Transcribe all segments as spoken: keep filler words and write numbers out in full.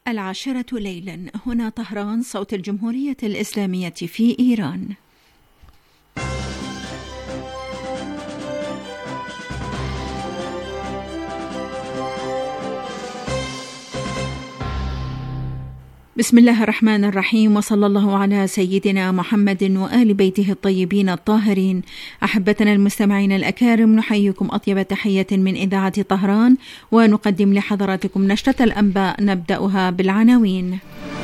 العاشرة ليلا، هنا طهران، صوت الجمهورية الإسلامية في إيران. بسم الله الرحمن الرحيم، وصلى الله على سيدنا محمد وآل بيته الطيبين الطاهرين. أحبتنا المستمعين الأكارم، نحييكم أطيب تحية من إذاعة طهران، ونقدم لحضراتكم نشرة الأنباء نبدأها بالعناوين.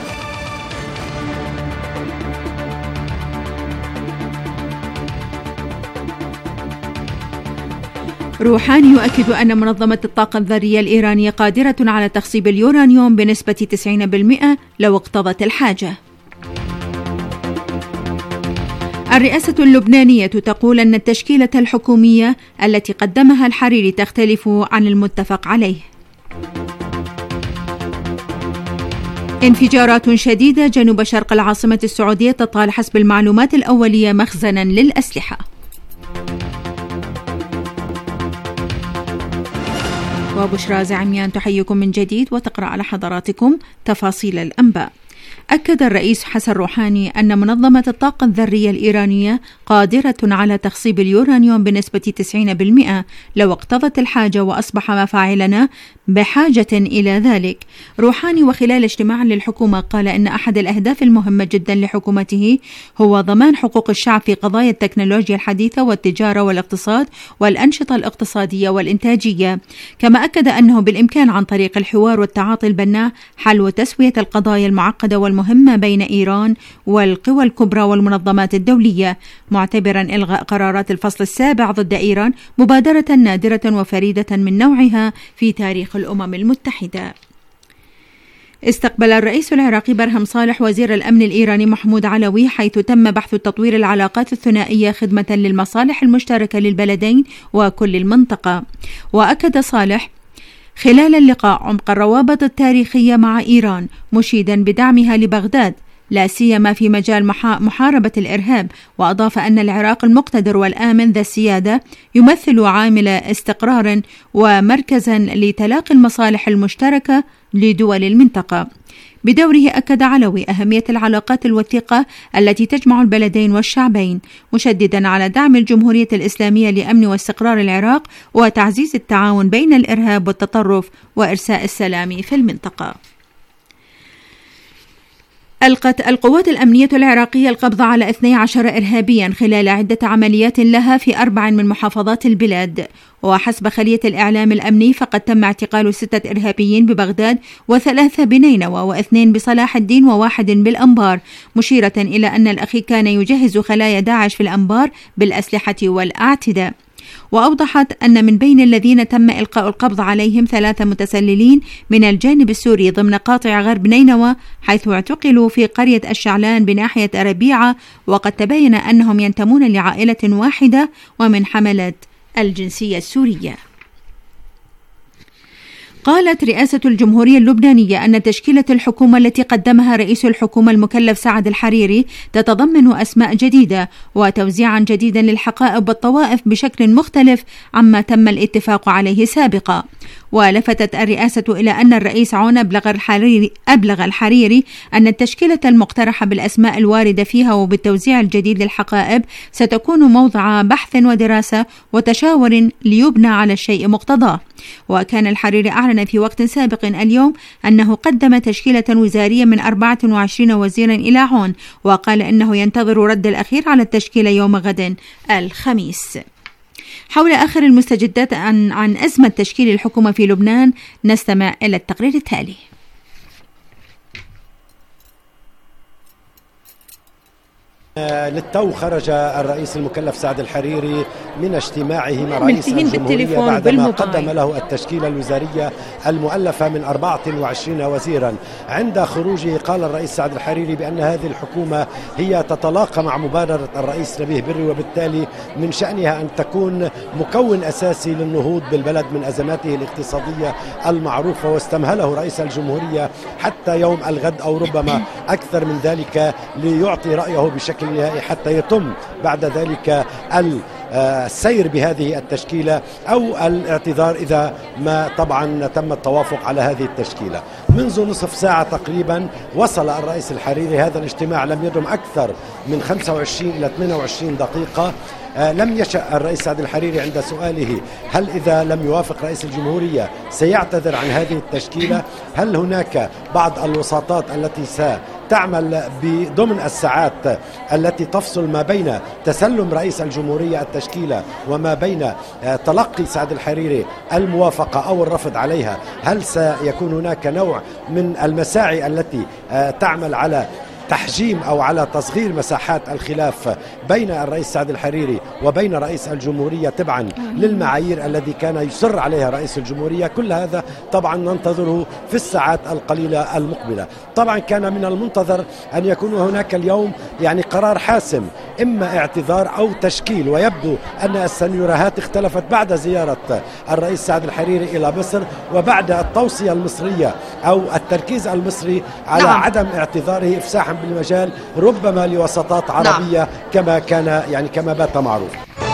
روحاني يؤكد أن منظمة الطاقة الذرية الإيرانية قادرة على تخصيب اليورانيوم بنسبة تسعين بالمئة لو اقتضت الحاجة. الرئاسة اللبنانية تقول أن التشكيلة الحكومية التي قدمها الحريري تختلف عن المتفق عليه. انفجارات شديدة جنوب شرق العاصمة السعودية تطال حسب المعلومات الأولية مخزنا للأسلحة. وبشرى زعميان تحييكم من جديد وتقرأ على حضراتكم تفاصيل الأنباء. أكد الرئيس حسن روحاني أن منظمة الطاقة الذرية الإيرانية قادرة على تخصيب اليورانيوم بنسبة تسعين بالمئة لو اقتضت الحاجة، وأصبح مفاعلنا بحاجة إلى ذلك. روحاني وخلال اجتماع للحكومة قال إن أحد الأهداف المهمة جدا لحكومته هو ضمان حقوق الشعب في قضايا التكنولوجيا الحديثة والتجارة والاقتصاد والأنشطة الاقتصادية والإنتاجية. كما أكد أنه بالإمكان عن طريق الحوار والتعاطي البناء حل وتسوية القضايا المعقدة والمهمة بين إيران والقوى الكبرى والمنظمات الدولية، معتبرا إلغاء قرارات الفصل السابع ضد إيران مبادرة نادرة وفريدة من نوعها في تاريخ الأمم المتحدة. استقبل الرئيس العراقي برهم صالح وزير الأمن الإيراني محمود علوي، حيث تم بحث تطوير العلاقات الثنائية خدمة للمصالح المشتركة للبلدين وكل المنطقة. وأكد صالح خلال اللقاء عمق الروابط التاريخية مع إيران، مشيدا بدعمها لبغداد لا سيما في مجال محاربة الإرهاب. وأضاف أن العراق المقتدر والآمن ذا السيادة يمثل عامل استقرار ومركزا لتلاقي المصالح المشتركة لدول المنطقة. بدوره أكد علوي أهمية العلاقات الوثيقة التي تجمع البلدين والشعبين، مشددا على دعم الجمهورية الإسلامية لأمن واستقرار العراق وتعزيز التعاون بين الإرهاب والتطرف وإرساء السلام في المنطقة. ألقت القوات الأمنية العراقية القبض على اثني عشر إرهابيا خلال عدة عمليات لها في أربع من محافظات البلاد. وحسب خلية الإعلام الأمني فقد تم اعتقال ستة إرهابيين ببغداد وثلاثة بنينوى واثنين بصلاح الدين وواحد بالأنبار، مشيرة إلى أن الأخير كان يجهز خلايا داعش في الأنبار بالأسلحة والاعتداء. وأوضحت أن من بين الذين تم إلقاء القبض عليهم ثلاثة متسللين من الجانب السوري ضمن قاطع غرب نينوى، حيث اعتقلوا في قرية الشعلان بناحية ربيعة، وقد تبين أنهم ينتمون لعائلة واحدة ومن حملة الجنسية السورية. قالت رئاسة الجمهورية اللبنانية أن تشكيلة الحكومة التي قدمها رئيس الحكومة المكلف سعد الحريري تتضمن أسماء جديدة وتوزيعا جديدا للحقائب والطوائف بشكل مختلف عما تم الاتفاق عليه سابقا. ولفتت الرئاسة إلى أن الرئيس عون أبلغ الحريري, أبلغ الحريري أن التشكيلة المقترحة بالأسماء الواردة فيها وبالتوزيع الجديد للحقائب ستكون موضع بحث ودراسة وتشاور ليبنى على الشيء مقتضاه. وكان الحريري أعلن في وقت سابق اليوم أنه قدم تشكيلة وزارية من أربعة وعشرين وزيرا إلى عون، وقال إنه ينتظر رد الأخير على التشكيلة يوم غد الخميس. حول آخر المستجدات عن, عن أزمة تشكيل الحكومة في لبنان نستمع إلى التقرير التالي. للتو خرج الرئيس المكلف سعد الحريري من اجتماعه مع رئيس الجمهورية بعدما قدم له التشكيلة الوزارية المؤلفة من أربعة وعشرين وزيرا. عند خروجه قال الرئيس سعد الحريري بأن هذه الحكومة هي تتلاقى مع مبادرة الرئيس نبيه بري، وبالتالي من شأنها أن تكون مكون أساسي للنهوض بالبلد من أزماته الاقتصادية المعروفة. واستمهله رئيس الجمهورية حتى يوم الغد أو ربما أكثر من ذلك ليعطي رأيه بشكل نهائي، حتى يتم بعد ذلك السير بهذه التشكيلة أو الاعتذار إذا ما طبعا تم التوافق على هذه التشكيلة. منذ نصف ساعة تقريبا وصل الرئيس الحريري، هذا الاجتماع لم يدم أكثر من خمسة وعشرين إلى ثمانية وعشرين دقيقة. لم يشأ الرئيس سعد الحريري عند سؤاله هل إذا لم يوافق رئيس الجمهورية سيعتذر عن هذه التشكيلة، هل هناك بعض الوساطات التي ستعمل بضمن الساعات التي تفصل ما بين تسلم رئيس الجمهورية التشكيلة وما بين تلقي سعد الحريري الموافقة أو الرفض عليها، هل سيكون هناك نوع من المساعي التي تعمل على تحجيم أو على تصغير مساحات الخلاف بين الرئيس سعد الحريري وبين رئيس الجمهورية تبعا للمعايير الذي كان يصر عليها رئيس الجمهورية. كل هذا طبعا ننتظره في الساعات القليلة المقبلة. طبعا كان من المنتظر أن يكون هناك اليوم يعني قرار حاسم، إما اعتذار أو تشكيل، ويبدو أن السيناريوهات اختلفت بعد زيارة الرئيس سعد الحريري إلى مصر وبعد التوصية المصرية أو التركيز المصري على نعم. عدم اعتذاره إفساحا بالمجال ربما لوساطات عربية نعم. كما كان يعني كما بات معروف.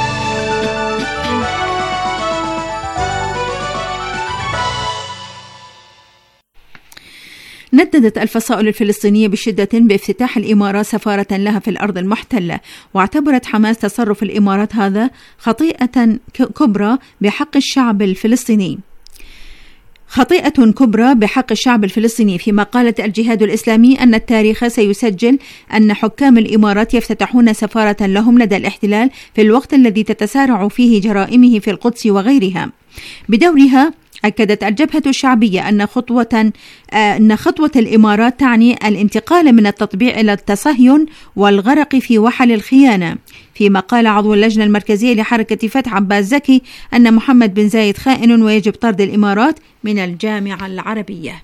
نددت الفصائل الفلسطينية بشدة بافتتاح الإمارات سفارة لها في الأرض المحتلة، واعتبرت حماس تصرف الإمارات هذا خطيئة كبرى بحق الشعب الفلسطيني خطيئة كبرى بحق الشعب الفلسطيني فيما قالت الجهاد الإسلامي أن التاريخ سيسجل أن حكام الإمارات يفتتحون سفارة لهم لدى الاحتلال في الوقت الذي تتسارع فيه جرائمه في القدس وغيرها. بدورها أكدت الجبهة الشعبية أن خطوة أن خطوة الإمارات تعني الانتقال من التطبيع إلى التصهين والغرق في وحل الخيانة، فيما قال عضو اللجنة المركزية لحركة فتح عباس زكي أن محمد بن زايد خائن ويجب طرد الإمارات من الجامعة العربية.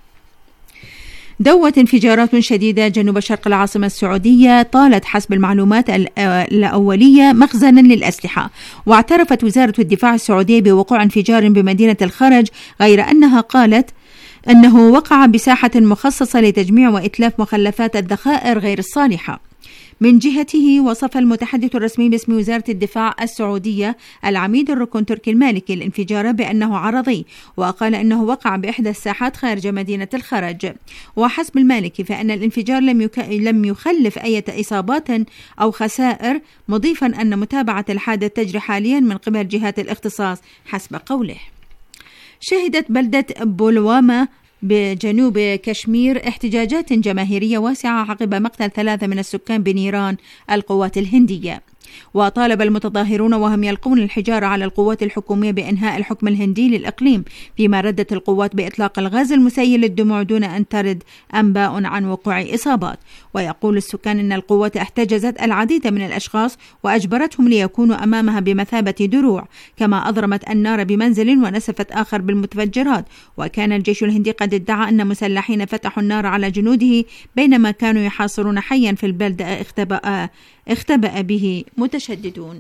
دوت انفجارات شديدة جنوب شرق العاصمة السعودية طالت حسب المعلومات الأولية مخزنا للأسلحة، واعترفت وزارة الدفاع السعودية بوقوع انفجار بمدينة الخرج، غير أنها قالت أنه وقع بساحة مخصصة لتجميع وإتلاف مخلفات الذخائر غير الصالحة. من جهته وصف المتحدث الرسمي باسم وزارة الدفاع السعودية العميد الركن تركي المالكي الانفجار بأنه عرضي، وقال أنه وقع بإحدى الساحات خارج مدينة الخرج. وحسب المالكي فإن الانفجار لم, يك... لم يخلف أي إصابات أو خسائر، مضيفا أن متابعة الحادث تجري حاليا من قبل جهات الاختصاص حسب قوله. شهدت بلدة بولواما بجنوب كشمير احتجاجات جماهيرية واسعة عقب مقتل ثلاثة من السكان بنيران القوات الهندية، وطالب المتظاهرون وهم يلقون الحجارة على القوات الحكومية بإنهاء الحكم الهندي للإقليم، فيما ردت القوات بإطلاق الغاز المسيل للدموع دون أن ترد أنباء عن وقوع إصابات. ويقول السكان أن القوات احتجزت العديد من الأشخاص وأجبرتهم ليكونوا أمامها بمثابة دروع، كما أضرمت النار بمنزل ونسفت آخر بالمتفجرات. وكان الجيش الهندي قد ادعى أن مسلحين فتحوا النار على جنوده بينما كانوا يحاصرون حيا في البلدة اختبأ اختبأ به متشددون.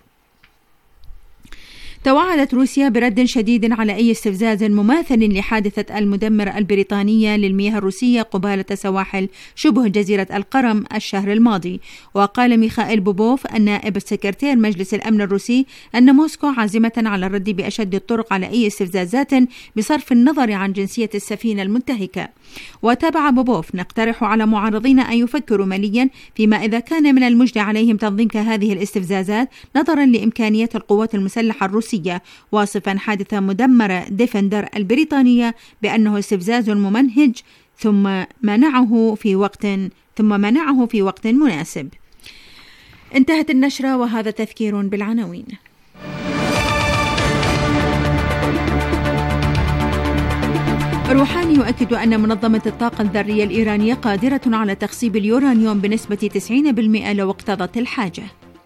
توعدت روسيا برد شديد على أي استفزاز مماثل لحادثة المدمر البريطانية للمياه الروسية قبالة سواحل شبه جزيرة القرم الشهر الماضي. وقال ميخائيل بوبوف النائب السكرتير مجلس الأمن الروسي أن موسكو عازمة على الرد بأشد الطرق على أي استفزازات بصرف النظر عن جنسية السفينة المنتهكة. وتابع بوبوف: نقترح على معارضين أن يفكروا مليا فيما إذا كان من المجدي عليهم تنظيم هذه الاستفزازات نظرا لإمكانية القوات المسلحة الروسية، واصفا حادث مدمر ديفندر البريطانية بأنه استفزاز ممنهج ثم منعه في وقت ثم منعه في وقت مناسب. انتهت النشرة وهذا تذكير بالعناوين. روحاني يؤكد أن منظمة الطاقة الذرية الإيرانية قادرة على تخصيب اليورانيوم بنسبة تسعين بالمئة لو اقتضت الحاجة.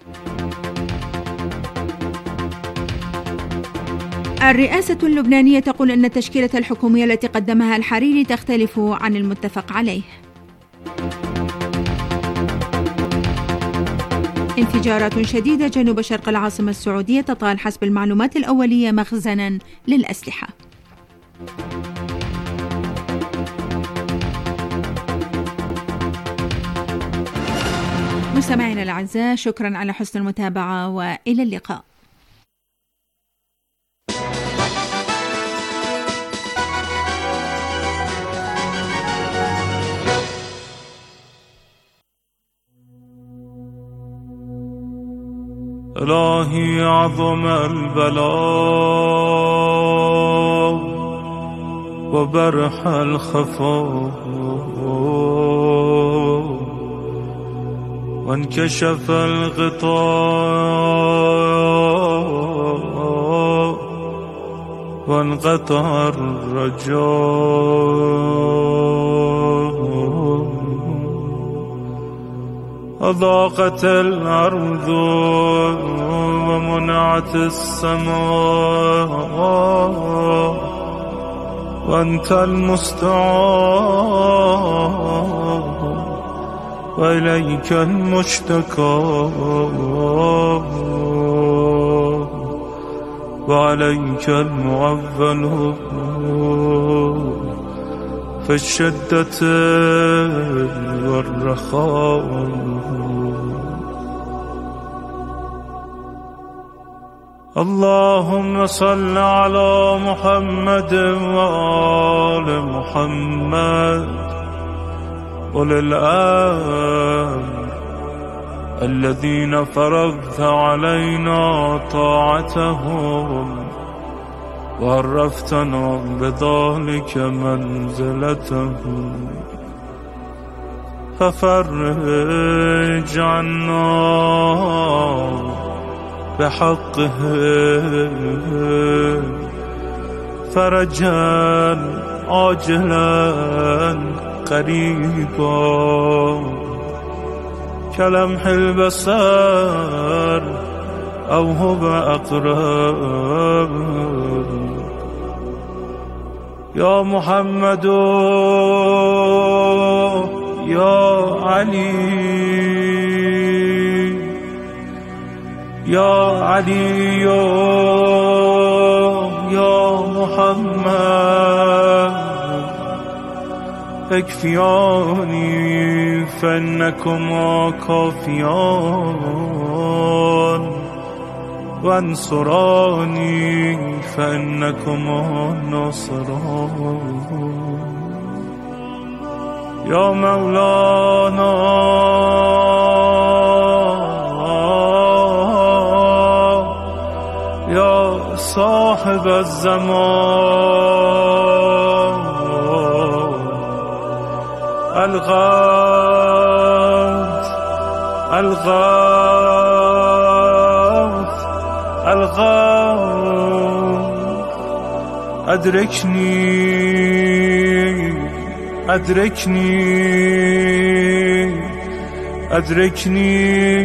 الرئاسة اللبنانية تقول أن التشكيلة الحكومية التي قدمها الحريري تختلف عن المتفق عليه. انفجارات شديدة جنوب شرق العاصمة السعودية تطال حسب المعلومات الأولية مخزنا للأسلحة. مستمعينا الأعزاء، شكرا على حسن المتابعة وإلى اللقاء. إلهي عظم البلاء وبرح الخفاء وانكشف الغطاء وانقطع الرجاء أضاقت الأرض ومنعت السماء وأنت المستعان وإليك المشتكى وعليك المعول في الشدة والرخاء. اللهم صل على محمد وآل محمد أولي الأمر الذين فرضت علينا طاعتهم وعرفتنا بذلك منزلتهم، ففرج عنا بحقهم فرجا عاجلا قريبا كلمح البصر أو هو أقرب. يا محمد يا علي يا علي يا محمد اكفياني فإنكما كافيان وانصراني فإنكما ناصران. يا مولانا يا صاحب الزمان الغوث الغوث الغوث أدركني أدركني أدركني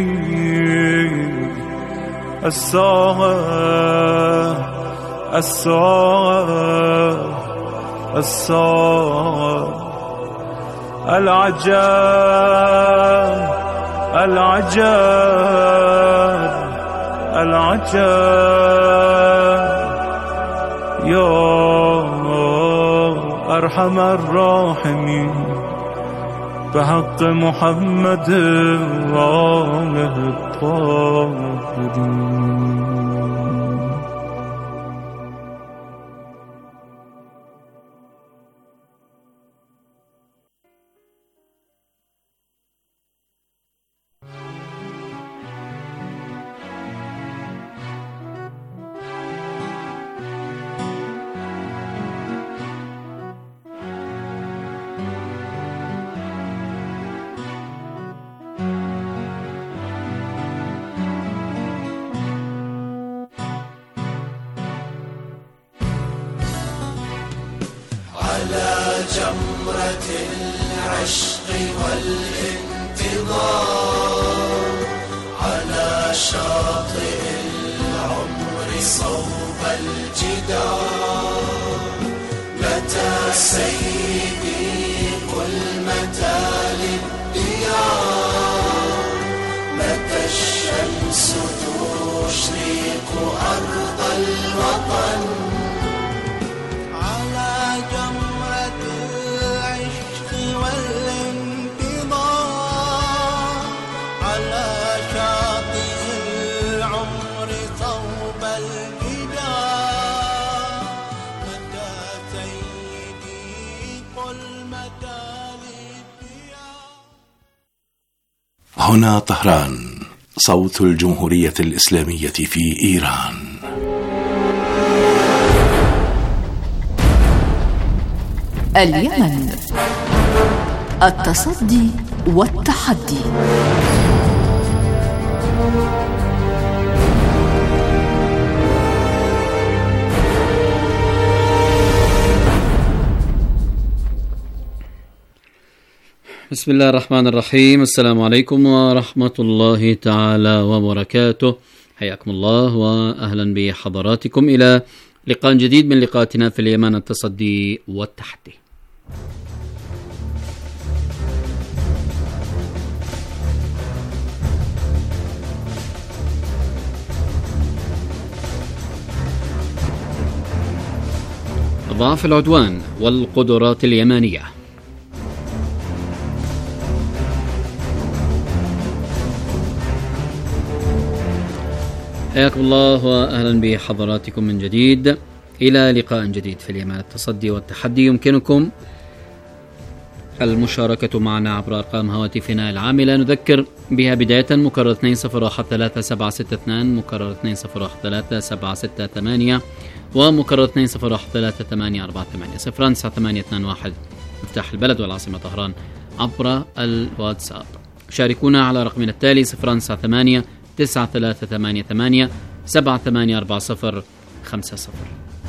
الساعة الساعة الساعة العجاب العجاب العجاب. يا أرحم الراحمين بحق محمد وآله الطاهرين. على جمرة العشق والانتظار على شاطئ العمر صوب الجدار. متى سيدي قل متى للديار، متى الشمس تشرق أرض الوطن. على الإله متى سيدي قل متى الإله. هنا طهران، صوت الجمهورية الإسلامية في إيران. اليمن، التصدي والتحدي. بسم الله الرحمن الرحيم. السلام عليكم ورحمة الله تعالى وبركاته. حياكم الله وأهلا بحضراتكم إلى لقاء جديد من لقاءاتنا في اليمن، التصدي والتحدي. ضعف العدوان والقدرات اليمانية. حياكم الله وأهلا بحضراتكم من جديد إلى لقاء جديد في اليمن، التصدي والتحدي. يمكنكم المشاركة معنا عبر أرقام هواتفنا العاملة، نذكر بها بداية: مكرر اثنين صفر واحد ثلاثة سبعة ستة اثنان، مكرر اثنين صفر واحد ثلاثة سبعة ستة ثمانية، ومكرر اثنين صفر واحد ثلاثة ثمانية أربعة ثمانية صفر تسعة ثمانية اثنان واحد مفتاح البلد والعاصمة طهران عبر الواتساب. شاركونا على رقمنا التالي صفر تسعة ثمانية تسعة ثلاثة ثمانية ثمانية سبعة ثمانية أربعة صفر خمسة صفر.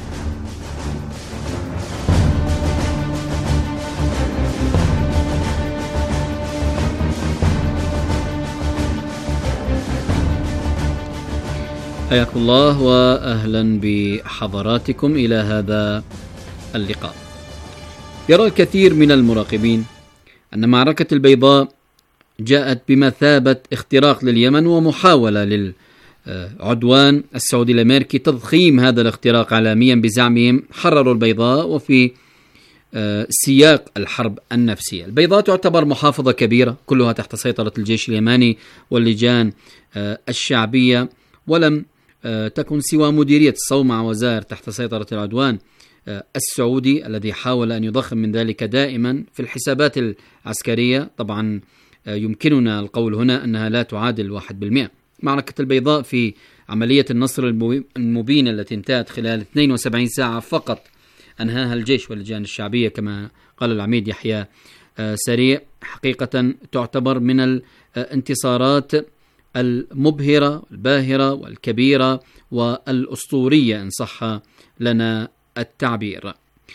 حياكم الله وأهلا بحضراتكم إلى هذا اللقاء. يرى الكثير من المراقبين أن معركة البيضاء جاءت بمثابة اختراق لليمن ومحاولة للعدوان السعودي الأمريكي، تضخيم هذا الاختراق عالميا بزعمهم حرروا البيضاء وفي سياق الحرب النفسية. البيضاء تعتبر محافظة كبيرة كلها تحت سيطرة الجيش اليماني واللجان الشعبية، ولم تكن سوى مديرية الصومعة وزائر تحت سيطرة العدوان السعودي الذي حاول أن يضخم من ذلك دائما في الحسابات العسكرية. طبعا يمكننا القول هنا أنها لا تعادل واحد بالمئة. معركة البيضاء في عملية النصر المبينة التي انتهت خلال اثنين وسبعين ساعة فقط أنهاها الجيش واللجان الشعبية كما قال العميد يحيى سريع، حقيقة تعتبر من الانتصارات المبهرة الباهرة والكبيرة والأسطورية إن صح لنا التعبير.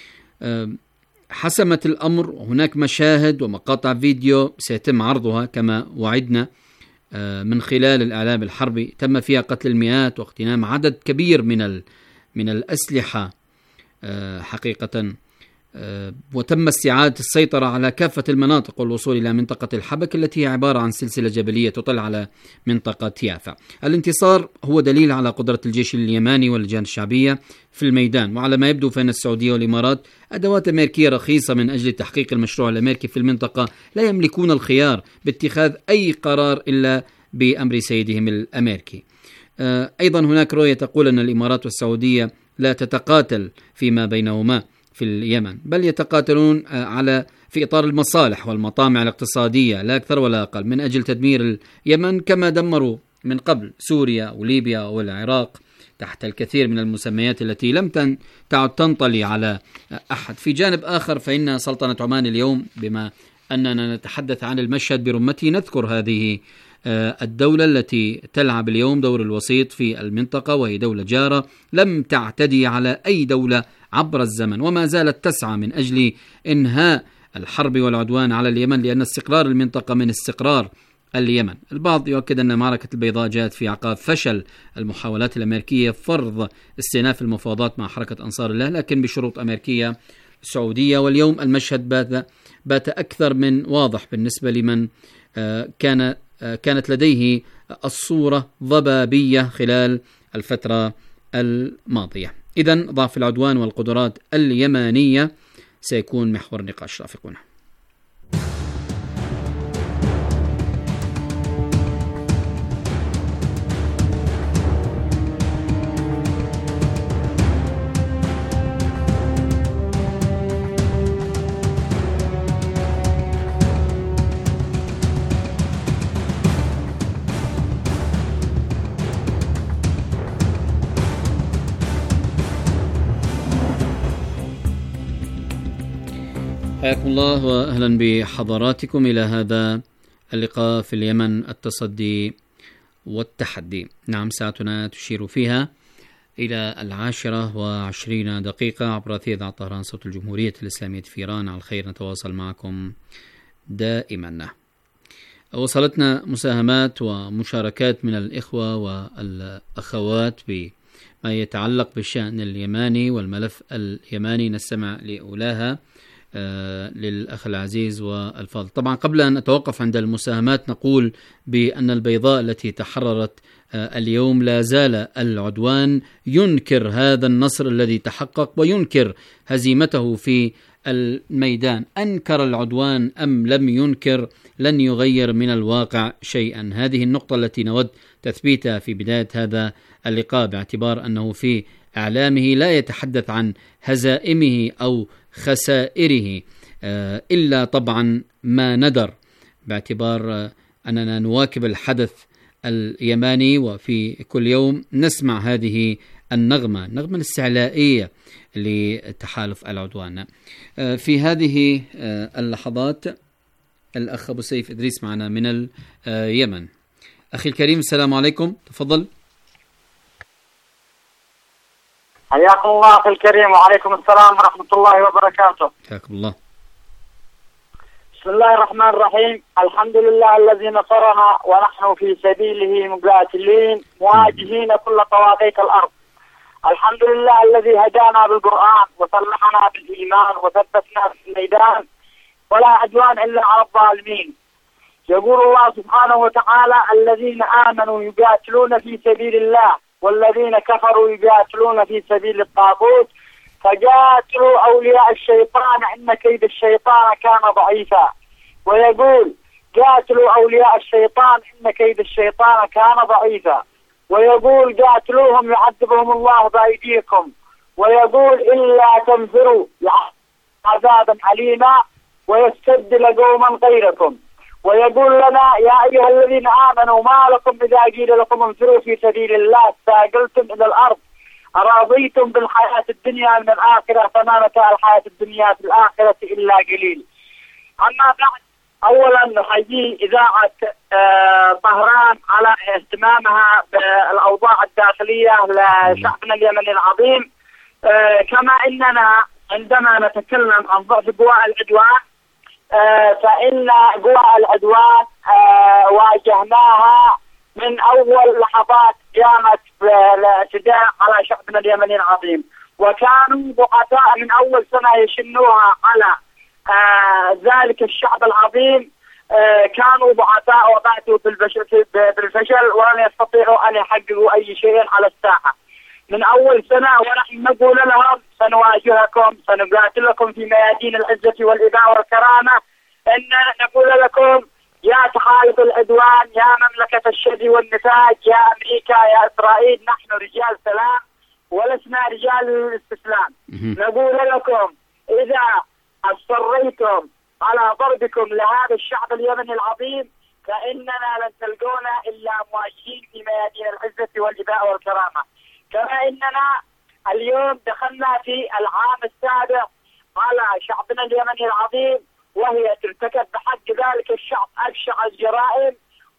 حسمت الأمر، وهناك مشاهد ومقاطع فيديو سيتم عرضها كما وعدنا من خلال الإعلام الحربي تم فيها قتل المئات واغتنام عدد كبير من من الأسلحة حقيقة، وتم استعادة السيطرة على كافة المناطق والوصول إلى منطقة الحبك التي هي عبارة عن سلسلة جبلية تطل على منطقة يافا. الانتصار هو دليل على قدرة الجيش اليماني واللجان الشعبية في الميدان، وعلى ما يبدو فإن السعودية والإمارات أدوات أمريكية رخيصة من أجل تحقيق المشروع الأمريكي في المنطقة، لا يملكون الخيار باتخاذ أي قرار إلا بأمر سيدهم الأمريكي. أيضا هناك رؤية تقول أن الإمارات والسعودية لا تتقاتل فيما بينهما في اليمن، بل يتقاتلون على في إطار المصالح والمطامع الاقتصادية لا أكثر ولا أقل، من أجل تدمير اليمن كما دمروا من قبل سوريا وليبيا والعراق تحت الكثير من المسميات التي لم تعد تنطلي على أحد. في جانب آخر فإن سلطنة عمان اليوم، بما أننا نتحدث عن المشهد برمته، نذكر هذه الدولة التي تلعب اليوم دور الوسيط في المنطقة، وهي دولة جارة لم تعتدي على أي دولة عبر الزمن، وما زالت تسعى من أجل إنهاء الحرب والعدوان على اليمن، لأن استقرار المنطقة من استقرار اليمن. البعض يؤكد أن معركة البيضاء جاءت في عقاب فشل المحاولات الأمريكية فرض استئناف المفاوضات مع حركة أنصار الله، لكن بشروط أمريكية سعودية. واليوم المشهد بات, بات أكثر من واضح بالنسبة لمن كان كانت لديه الصورة ضبابية خلال الفترة الماضية. إذن ضعف العدوان والقدرات اليمانية سيكون محور النقاش. رافقونا. حياكم الله وأهلا بحضراتكم إلى هذا اللقاء في اليمن، التصدي والتحدي. نعم، ساعتنا تشير فيها إلى العاشرة وعشرين دقيقة عبر أثير طهران صوت الجمهورية الإسلامية في إيران. على الخير نتواصل معكم دائما. وصلتنا مساهمات ومشاركات من الإخوة والأخوات بما يتعلق بالشأن اليماني والملف اليماني، نستمع لأولاها آه للأخ العزيز والفاضل. طبعا قبل أن أتوقف عند المساهمات نقول بأن البيضاء التي تحررت آه اليوم لا زال العدوان ينكر هذا النصر الذي تحقق وينكر هزيمته في الميدان. أنكر العدوان أم لم ينكر لن يغير من الواقع شيئا. هذه النقطة التي نود تثبيتها في بداية هذا اللقاء، باعتبار أنه في إعلامه لا يتحدث عن هزائمه أو خسائره إلا طبعا ما ندر، باعتبار أننا نواكب الحدث اليماني وفي كل يوم نسمع هذه النغمة، النغمة الاستعلائية لتحالف العدوان. في هذه اللحظات الأخ أبو سيف إدريس معنا من اليمن. أخي الكريم، السلام عليكم، تفضل. حياكم الله أخي الكريم، وعليكم السلام ورحمة الله وبركاته. حياكم الله. بسم الله الرحمن الرحيم. الحمد لله الذي نصرنا ونحن في سبيله مقاتلين مواجهين كل طواغيت الأرض. الحمد لله الذي هدانا بالقرآن وصلحنا بالإيمان وثبتنا في الميدان، ولا عدوان إلا على الظالمين. يقول الله سبحانه وتعالى: الذين آمنوا يقاتلون في سبيل الله والذين كفروا يقاتلون في سبيل الطاغوت فقاتلوا أولياء الشيطان إن كيد الشيطان كان ضعيفا. ويقول: قاتلوا أولياء الشيطان إن كيد الشيطان كان ضعيفا. ويقول: قاتلوهم يعذبهم الله بأيديكم. ويقول: إلا تنفروا عذابا أليما ويستبدل قوما غيركم. ويقول لنا: يا أيها الذين آمنوا ما لكم إذا قيل لكم انفروا في سبيل الله استثقلتم إلى الأرض أرضيتم بالحياة الدنيا من الآخرة فما متاع الحياة الدنيا في الآخرة إلا قليل. أما بعد، أولا نحيي إذاعة آه طهران على اهتمامها بالأوضاع الداخلية لشعبنا اليمني العظيم. آه كما إننا عندما نتكلم عن ضعف قوى العدوان آه فإن قوى العدوان آه واجهناها من أول لحظات قامت بالاعتداء على شعبنا اليمني العظيم، وكانوا ضعفاء من أول سنة يشنوها على آه ذلك الشعب العظيم. آه كانوا ضعفاء وباتوا بالفشل ولن يستطيعوا أن يحققوا أي شيء على الساحة من أول سنة. ونحن نقول لهم: سنواجهكم، سنقاتلكم في ميادين العزة والإباء والكرامة. إن نقول لكم: يا تحالف العدوان، يا مملكة الشذي والنفاق، يا أمريكا، يا إسرائيل، نحن رجال سلام ولسنا رجال الاستسلام. نقول لكم: إذا أصريتم على ضربكم لهذا الشعب اليمني العظيم فإننا لن تلقونا إلا مواجهين في ميادين العزة والإباء والكرامة. كما إننا اليوم دخلنا في العام السابع على شعبنا اليمني العظيم، وهي ترتكب بحق ذلك الشعب أبشع الجرائم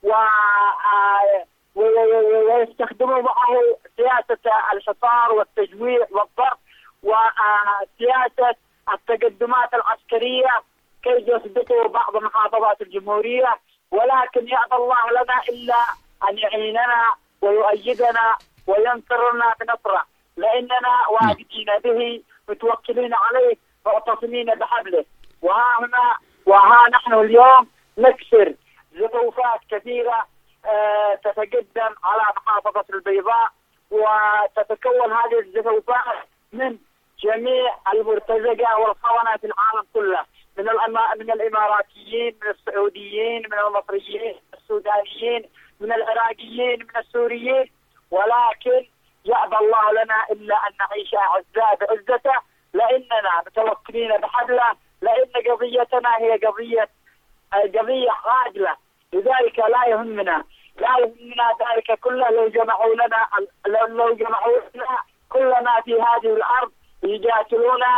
ويستخدموا معه سياسة الحصار والتجويع والضرب وسياسة التقدمات العسكرية كي يثبتوا بعض محافظات الجمهورية. ولكن يأبى الله لنا إلا أن يعيننا ويؤيدنا وينصرنا بنصره، لأننا واجدين به متوكلين عليه معتصمين بحبله. وها هنا وها نحن اليوم نكسر زخوفات كثيرة آه تتقدم على محافظة البيضاء، وتتكون هذه الزخوفات من جميع المرتزقة والخونة في العالم كله، من من الإماراتيين، من السعوديين، من المصريين، من السودانيين، من العراقيين، من السوريين. ولكن يأبى الله لنا إلا أن نعيش أعزاء بعزته، لأننا متوكلين بحبله، لأن قضيتنا هي قضية قضية عاجلة. لذلك لا يهمنا لا يهمنا ذلك كله. لو جمعوا لنا لو جمعوا لنا كلنا في هذه الأرض يقاتلونا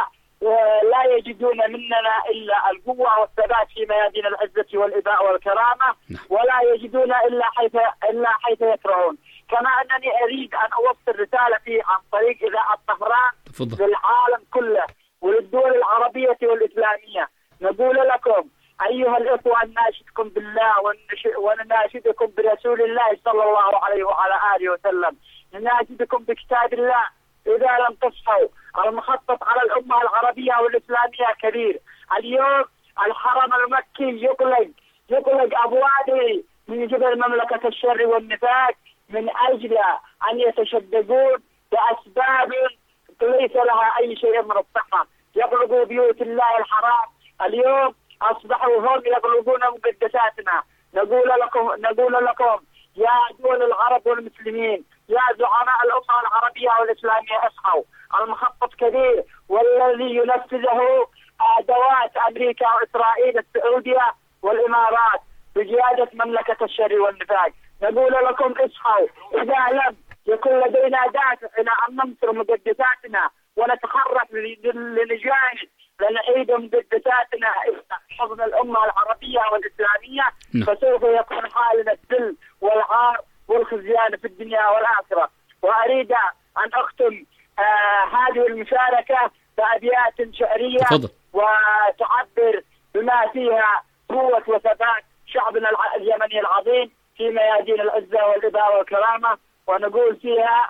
لا يجدون مننا إلا القوة والثبات في ميادين العزة والإباء والكرامة، ولا يجدون إلا حيث إلا حيث يكرهون. كما أنني أريد أن أوصل رسالة في عن طريق إذاعة طهران للعالم كله وللدول العربية والإسلامية. نقول لكم أيها الإخوة نناشدكم بالله ونناشدكم برسول الله صلى الله عليه وعلى آله وسلم، نناشدكم بكتاب الله. إذا لم تصحوا المخطط على الأمة العربية والإسلامية كبير. اليوم الحرم المكي يغلق يغلق أبوابه من قبل مملكة الشر والنفاق من أجل أن يتشددون بأسباب ليس لها أي شيء من الصحة. يغلقوا بيوت الله الحرام. اليوم أصبحوا هم يغلقون مقدساتنا. نقول لكم نقول لكم يا دول العرب والمسلمين، يا زعماء الأمة العربية والإسلامية اصحوا. المخطط كبير والذي ينفذه أدوات أمريكا وإسرائيل السعودية والإمارات بقيادة مملكة الشر والنفاق. نقول لكم اصحوا. إذا لم يكن لدينا دافع إلى أن ننصر مقدساتنا ونتحرك لنجاهد لنعيد مقدساتنا إلى حضن الأمة العربية والإسلامية، فسوف يكون حالنا الذل والعار والخزيان في الدنيا والآخرة. وأريد أن أختم آه هذه المشاركة بأبيات شعرية تفضل. وتعبر بما فيها قوة وثبات شعبنا اليمني العظيم في ميادين العزة والإباء والكرامة. ونقول فيها: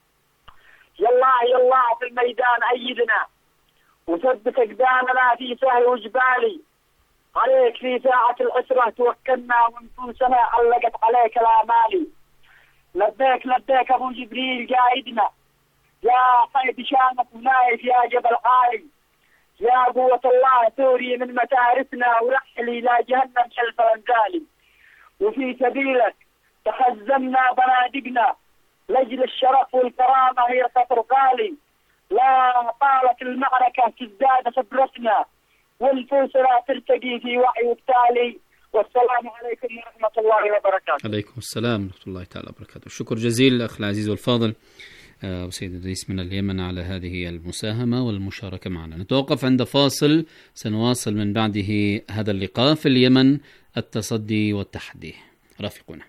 يلا يلا في الميدان أيدنا وثبت أقدامنا في سهل وجبالي، عليك في ساعة العسرة توكلنا ونفوسنا علقت عليك الآمالي. لبيك لبيك أبو جبريل قائدنا، يا قيد شامك ونايف يا جبل عالي، يا قوة الله ثوري من متارسنا ورحلي إلى جهنم خلف الأنزالي. وفي سبيلك تخزمنا بنادقنا لجل الشرف والكرامة هي سطر غالي، لا طالت المعركة تزداد خبرتنا ونفوسنا ترتقي في وعي وبتالي. والسلام عليكم ورحمة الله وبركاته. عليكم السلام ورحمة الله تعالى وبركاته. الشكر جزيل الأخ العزيز والفاضل أبو سيد إدريس من اليمن على هذه المساهمة والمشاركة معنا. نتوقف عند فاصل، سنواصل من بعده هذا اللقاء في اليمن، التصدي والتحدي. رافقونا.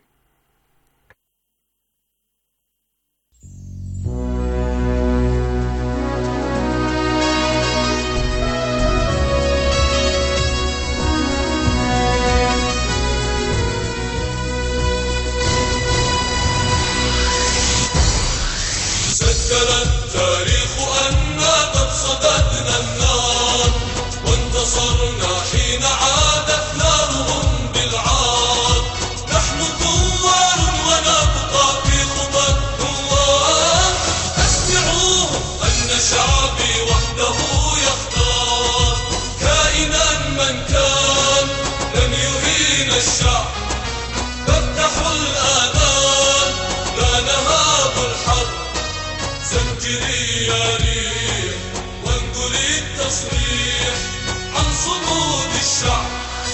سجل التاريخ أننا قد صددنا النار وانتصرنا حين عادت نارهم بالعار. نحن ثوار ونبقى في خطى الثوار. أسمعوهم أن شعبي وحده يختار، كائنا من كان لن يهين الشعب. فافتحوا الآذان لا نهاب الحرب، زمجري يا ريح وانقلي التصريح عن صمود الشعب.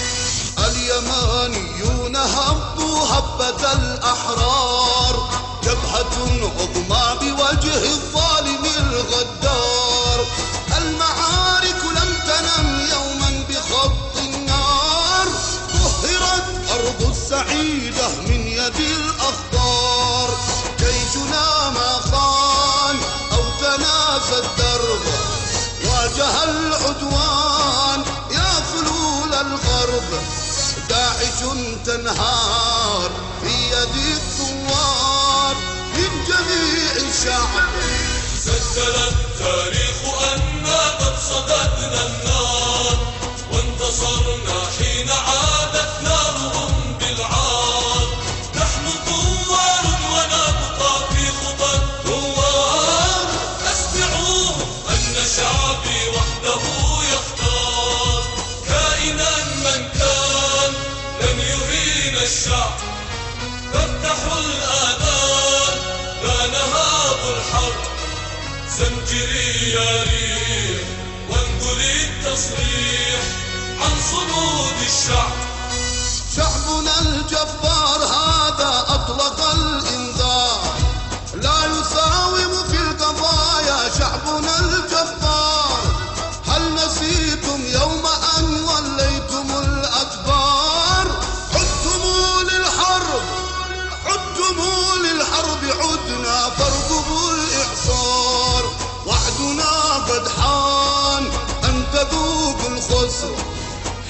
اليمانيون هبوا هبة الأحرار، جبهة عظمى بوجه الظالم الغدار. المعارك لم تنم يوما بخط النار، طهرت أرض السعيدة من يد الأخضار. جيشنا ما خان أو تناسى الدرب، واجه العدوان يا فلول الغرب. داعش تنهار في يد الثوار من جميع الشعب. سجل التاريخ أننا قد صددنا النار وانتصرنا حين عادت نارهم بالعار. نحن ثوار ونبقى في خطى الثوار. أسمعوهم أن شعبي وحده يختار، كائنا من كان لن يهين الشعب. فافتحوا الآذان لا نهاب الحرب، زمجري يا ريح وانقلي التصريح عن صمود الشعب. شعبنا الجبار هذا أطلق الإنذار، لا يساوم في القضايا شعبنا الجبار. هل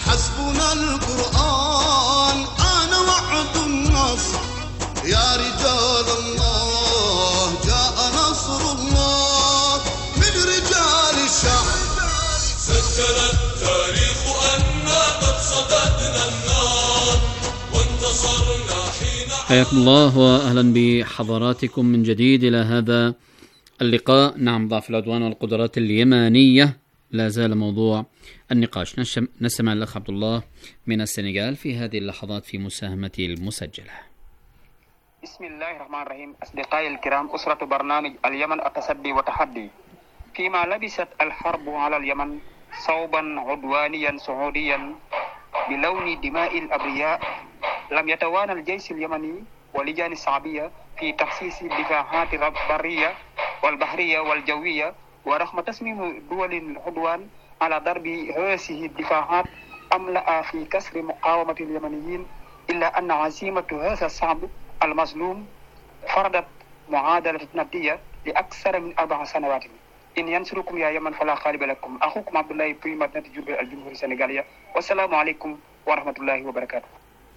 حسبنا القرآن آن وعد النصر يا رجال الله جاء نصر الله من رجال الشعب سجل التاريخ أننا قد صددنا النار وانتصرنا حين حياكم الله وأهلا بحضراتكم من جديد إلى هذا اللقاء. نعم، ضعف العدوان والقدرات اليمانية لا زال موضوع النقاش. نسمع الأخ عبد الله من السنغال في هذه اللحظات في مساهمته المسجلة. بسم الله الرحمن الرحيم. أصدقائي الكرام، أسرة برنامج اليمن التصدي وتحدي، فيما لبست الحرب على اليمن صوبا عدوانيا سعوديا بلون دماء الأبرياء، لم يتوانى الجيش اليمني واللجان الشعبية في تخصيص الدفاعات البرية والبحرية والجوية، ورغم تصميم دول العدوان على ضرب هذه الدفاعات أملأ في كسر مقاومة اليمنيين، إلا أن عزيمة هذا الشعب المظلوم فرضت معادلة ندية لأكثر من أربع سنوات. إن ينصركم يا يمن فلا غالب لكم. أخوكم عبد الله في مدينة جوبة الجمهورية السنغالية، والسلام عليكم ورحمة الله وبركاته.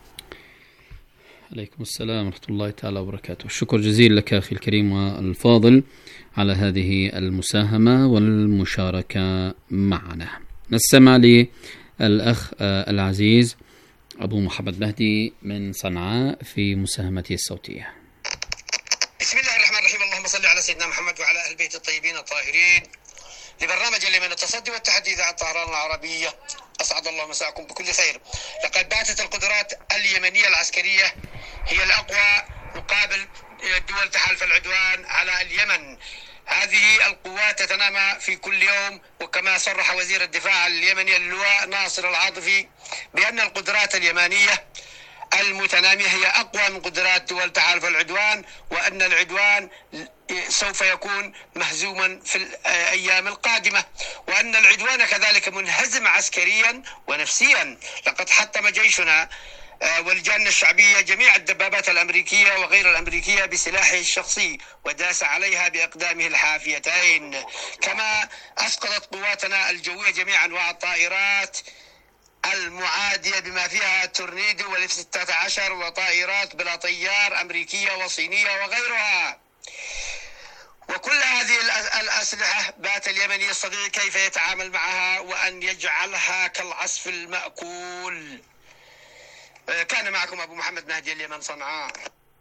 عليكم السلام ورحمة الله تعالى وبركاته. الشكر جزيل لك أخي الكريم والفاضل على هذه المساهمة والمشاركة معنا. نستمع للأخ العزيز أبو محمد مهدي من صنعاء في مساهمته الصوتية. بسم الله الرحمن الرحيم. اللهم صل على سيدنا محمد وعلى أهل بيت الطيبين الطاهرين. لبرنامج اليمن التصدي والتحدي إذاعة طهران العربية، أسعد الله مساءكم بكل خير. لقد باتت القدرات اليمنية العسكرية هي الأقوى مقابل دول تحالف العدوان على اليمن. هذه القوات تتنامى في كل يوم، وكما صرح وزير الدفاع اليمني اللواء ناصر العاطفي بأن القدرات اليمنية المتنامية هي أقوى من قدرات دول تحالف العدوان، وأن العدوان سوف يكون مهزوما في الأيام القادمة، وأن العدوان كذلك منهزم عسكريا ونفسيا. لقد حطم جيشنا واللجان الشعبية جميع الدبابات الأمريكية وغير الأمريكية بسلاحه الشخصي، وداس عليها بأقدامه الحافيتين. كما أسقطت قواتنا الجوية جميع أنواع الطائرات المعادية بما فيها التورنيدو والإف ستة عشر وطائرات بلا طيار أمريكية وصينية وغيرها. وكل هذه الأسلحة بات اليمني يستطيع كيف يتعامل معها وأن يجعلها كالعصف المأكول. كان معكم أبو محمد مهدي، اليمن، صنعاء.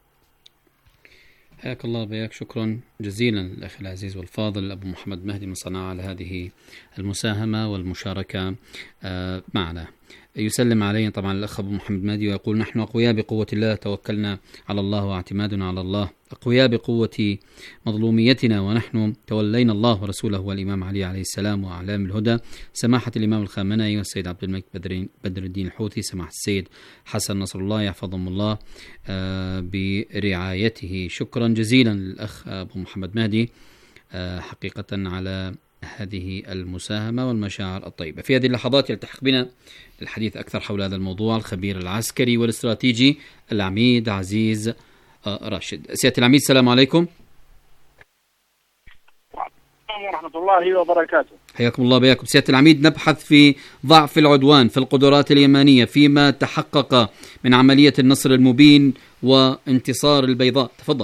حياك الله بياك. شكرا جزيلا الأخ العزيز والفاضل أبو محمد مهدي من صنعاء على هذه المساهمة والمشاركة معنا. يسلم علينا طبعا الأخ أبو محمد مهدي ويقول: نحن أقوياء بقوة الله، توكلنا على الله واعتمادنا على الله، أقوياء بقوة مظلوميتنا، ونحن تولينا الله ورسوله والإمام علي عليه السلام وأعلام الهدى، سماحة الإمام الخامنئي والسيد عبد الملك بدر الدين الحوثي، سماحة السيد حسن نصر الله يحفظهم الله برعايته. شكرا جزيلا للأخ أبو محمد مهدي حقيقة على هذه المساهمة والمشاعر الطيبة. في هذه اللحظات يلتحق بنا للحديث أكثر حول هذا الموضوع الخبير العسكري والاستراتيجي العميد عزيز راشد. سيادة العميد، السلام عليكم. ورحمة الله وبركاته. حياكم الله بياكم. سيادة العميد، نبحث في ضعف العدوان في القدرات اليمانية فيما تحقق من عملية النصر المبين وانتصار البيضاء. تفضل.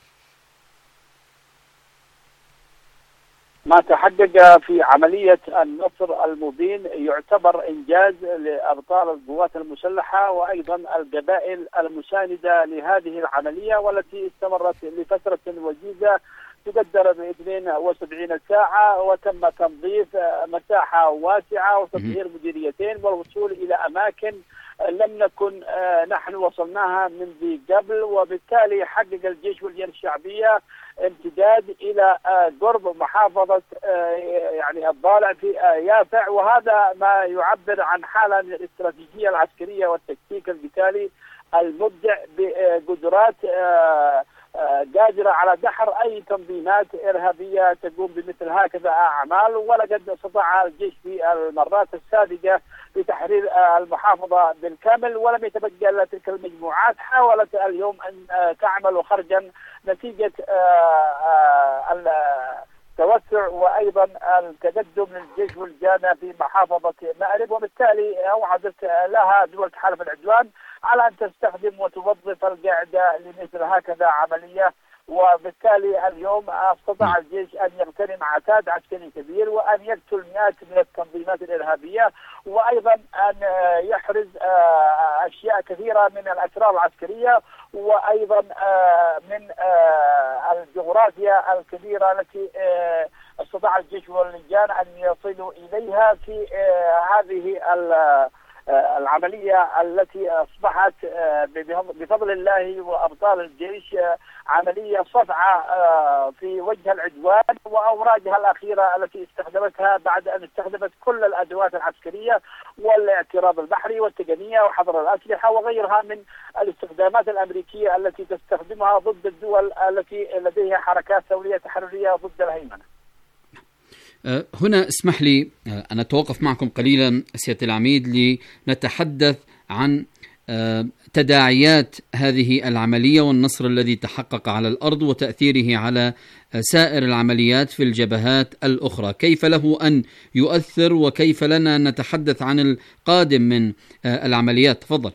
ما تحقق في عملية النصر المبين يعتبر إنجاز لأبطال القوات المسلحة وأيضا القبائل المساندة لهذه العملية، والتي استمرت لفترة وجيزة تقدر ب اثنين وسبعين ساعة، وتم تنظيف مساحة واسعة وتطهير مديريتين والوصول إلى أماكن لم نكن نحن وصلناها من قبل، وبالتالي حقق الجيش واللجان الشعبية امتداد إلى قرب محافظة يعني الضالع في يافع، وهذا ما يعبر عن حالة من الاستراتيجية العسكرية والتكتيك القتالي المبدع بقدرات قادرة على دحر أي تنظيمات إرهابية تقوم بمثل هكذا أعمال. ولقد استطاع الجيش في المرات السابقة بتحرير المحافظة بالكامل، ولم يتبقى إلا تلك المجموعات حاولت اليوم أن تعمل خرجا نتيجة التوسع وأيضا التقدم للجيش والجانة في محافظة مأرب، وبالتالي أوعدت لها دول تحالف العدوان على أن تستخدم وتوظف القاعدة لمثل هكذا عملية. وبالتالي اليوم استطاع الجيش أن يغتنم عتاد عسكري كبير وأن يقتل مئات من التنظيمات الإرهابية، وأيضا أن يحرز أشياء كثيرة من الأسرار العسكرية، وأيضا من الجغرافيا الكبيرة التي استطاع الجيش واللجان أن يصلوا إليها في هذه العملية التي أصبحت بفضل الله وأبطال الجيش عملية صفعة في وجه العدوان وأوراقها الأخيرة التي استخدمتها بعد أن استخدمت كل الأدوات العسكرية والاعتراض البحري والتقنية وحظر الأسلحة وغيرها من الاستخدامات الأمريكية التي تستخدمها ضد الدول التي لديها حركات ثورية تحررية ضد الهيمنة. هنا اسمح لي أن أتوقف معكم قليلا سيادة العميد لنتحدث عن تداعيات هذه العملية والنصر الذي تحقق على الأرض وتأثيره على سائر العمليات في الجبهات الأخرى. كيف له أن يؤثر وكيف لنا نتحدث عن القادم من العمليات؟ تفضل.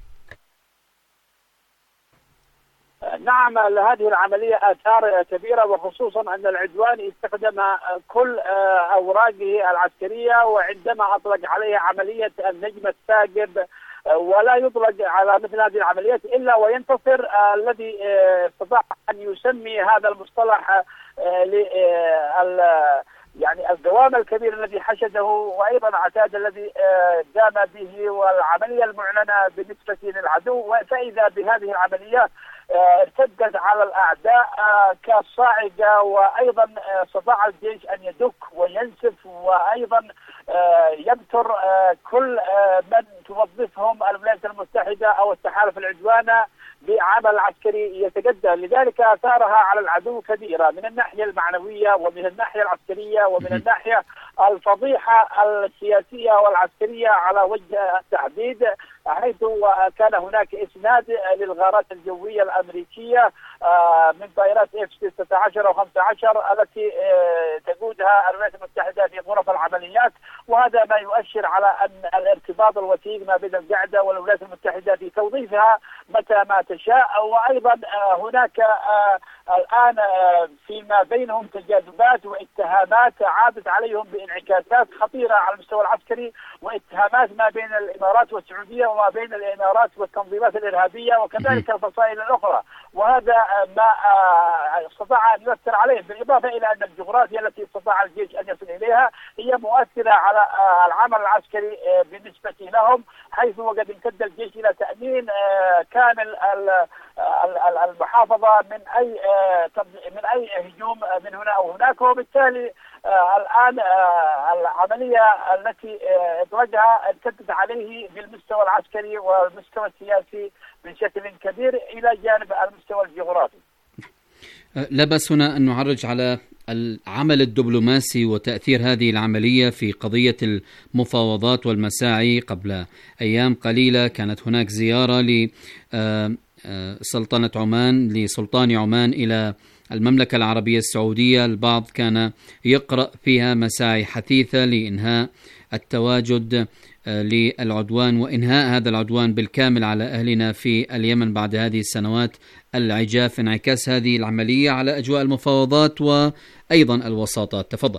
نعم، هذه العملية آثار كبيرة، وخصوصا أن العدوان استخدم كل أوراقه العسكرية، وعندما أطلق عليها عملية النجم الثاقب ولا يطلق على مثل هذه العمليات إلا وينتصر. الذي استطاع أن يسمي هذا المصطلح يعني الدوام الكبير الذي حشده وأيضا عتاد الذي قام به والعملية المعلنة بالنسبة للعدو، فإذا بهذه العملية ارتدت على الأعداء كالصاعقة، وأيضا استطاع الجيش أن يدك وينسف وأيضا يبتر كل من توظفهم الولايات المتحدة أو التحالف العدواني بعمل عسكري يتجدد. لذلك آثارها على العدو كبيرة من الناحية المعنوية ومن الناحية العسكرية ومن الناحية الفضيحة السياسية والعسكرية على وجه التحديد، حيث كان هناك إسناد للغارات الجوية الأمريكية من طائرات إف ستة عشر وخمسة عشر التي تقودها الولايات المتحدة في غرف العمليات، وهذا ما يؤشر على أن الارتباط الوثيق ما بين القاعدة والولايات المتحدة في توظيفها متى ما تشاء. وأيضا هناك الآن فيما بينهم تجاذبات واتهامات عادت عليهم بانعكاسات خطيرة على المستوى العسكري، واتهامات ما بين الإمارات والسعودية وما بين الإمارات والتنظيمات الإرهابية وكذلك الفصائل الأخرى، وهذا ما استطاع أن يؤثر عليه، بالإضافة إلى أن الجغرافيا التي استطاع الجيش أن يصل إليها هي مؤثرة على العمل العسكري بالنسبة لهم، حيث وقد امتد الجيش إلى تأمين كامل المحافظة من أي من أي هجوم من هنا أو هناك. وبالتالي الآن العملية التي اطلقها امتدت عليه بالمستوى العسكري والمستوى السياسي بشكل كبير إلى جانب المستوى الجغرافي. لا بأس هنا أن نعرج على العمل الدبلوماسي وتأثير هذه العملية في قضية المفاوضات والمساعي. قبل أيام قليلة كانت هناك زيارة لسلطنة عمان لسلطان عمان إلى المملكة العربية السعودية. البعض كان يقرأ فيها مساعي حثيثة لإنهاء التواجد للعدوان وإنهاء هذا العدوان بالكامل على أهلنا في اليمن بعد هذه السنوات العجاف. انعكاس هذه العملية على أجواء المفاوضات وأيضا الوساطات. تفضل.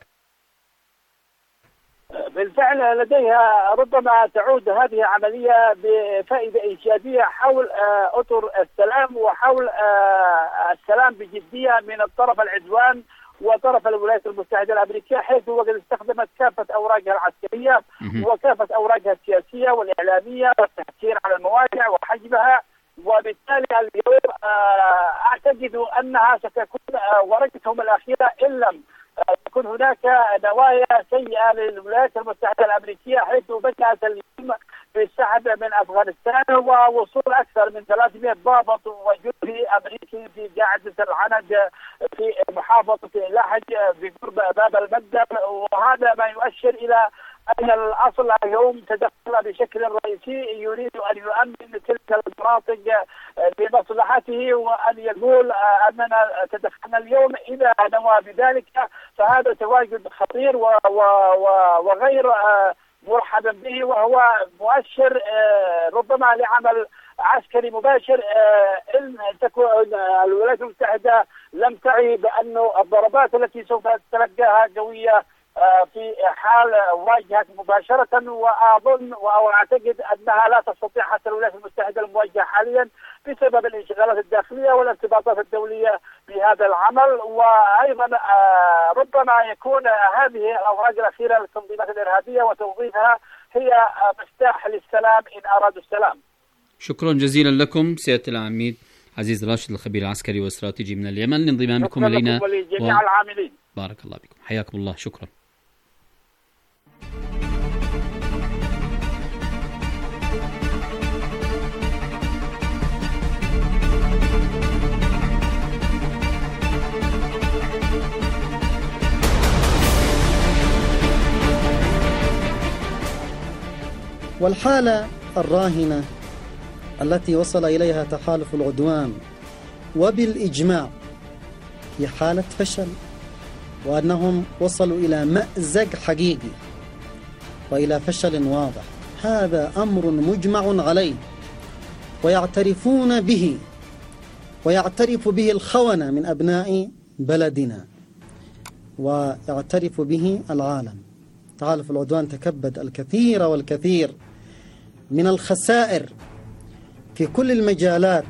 بالفعل لديها ربما تعود هذه العملية بفائدة إيجابية حول أطر السلام وحول السلام بجدية من الطرف العدوان وطرف الولايات المتحدة الأمريكية، حيث وقد استخدمت كافة أوراقها العسكرية وكافة أوراقها السياسية والإعلامية والتأثير على المواقع وحجبها. وبالتالي اليوم أعتقد أنها ستكون ورقتهم الأخيرة إن لم تكون هناك نوايا سيئة للولايات المتحدة الأمريكية، حيث بدأت اليوم بالسحب من أفغانستان ووصول أكثر من ثلاثمئة ضابط وجندي أمريكي في قاعدة العند في محافظة لحج بقرب باب المندب، وهذا ما يؤشر إلى أن الأصل اليوم تدخل بشكل رئيسي، يريد أن يؤمن تلك المناطق بمصلحته، وأن يقول أننا تدخلنا اليوم إذا نوى بذلك فهذا تواجد خطير وغير مرحبا به، وهو مؤشر ربما لعمل عسكري مباشر إن تكون الولايات المتحدة لم تعي بأن الضربات التي سوف تتلقاها قوية في حال واجهت مباشرة. وأظن وأعتقد أنها لا تستطيع حتى الولايات المتحدة المواجهة حاليا بسبب الانشغالات الداخلية والارتباطات الدولية بهذا العمل. وأيضا ربما يكون هذه الأوراق الأخيرة للتنظيمات الإرهابية وتوظيفها هي مفتاح للسلام إن أرادوا السلام. شكرا جزيلا لكم سيادة العميد عزيز راشد، الخبير العسكري والاستراتيجي من اليمن، لانضمامكم إلينا ولجميع و... العاملين. بارك الله بكم، حياكم الله، شكرا. والحالة الراهنة التي وصل إليها تحالف العدوان وبالإجماع هي حالة فشل، وأنهم وصلوا إلى مأزق حقيقي وإلى فشل واضح. هذا أمر مجمع عليه ويعترفون به، ويعترف به الخونة من أبناء بلدنا، ويعترف به العالم. تحالف العدوان تكبد الكثير والكثير من الخسائر في كل المجالات.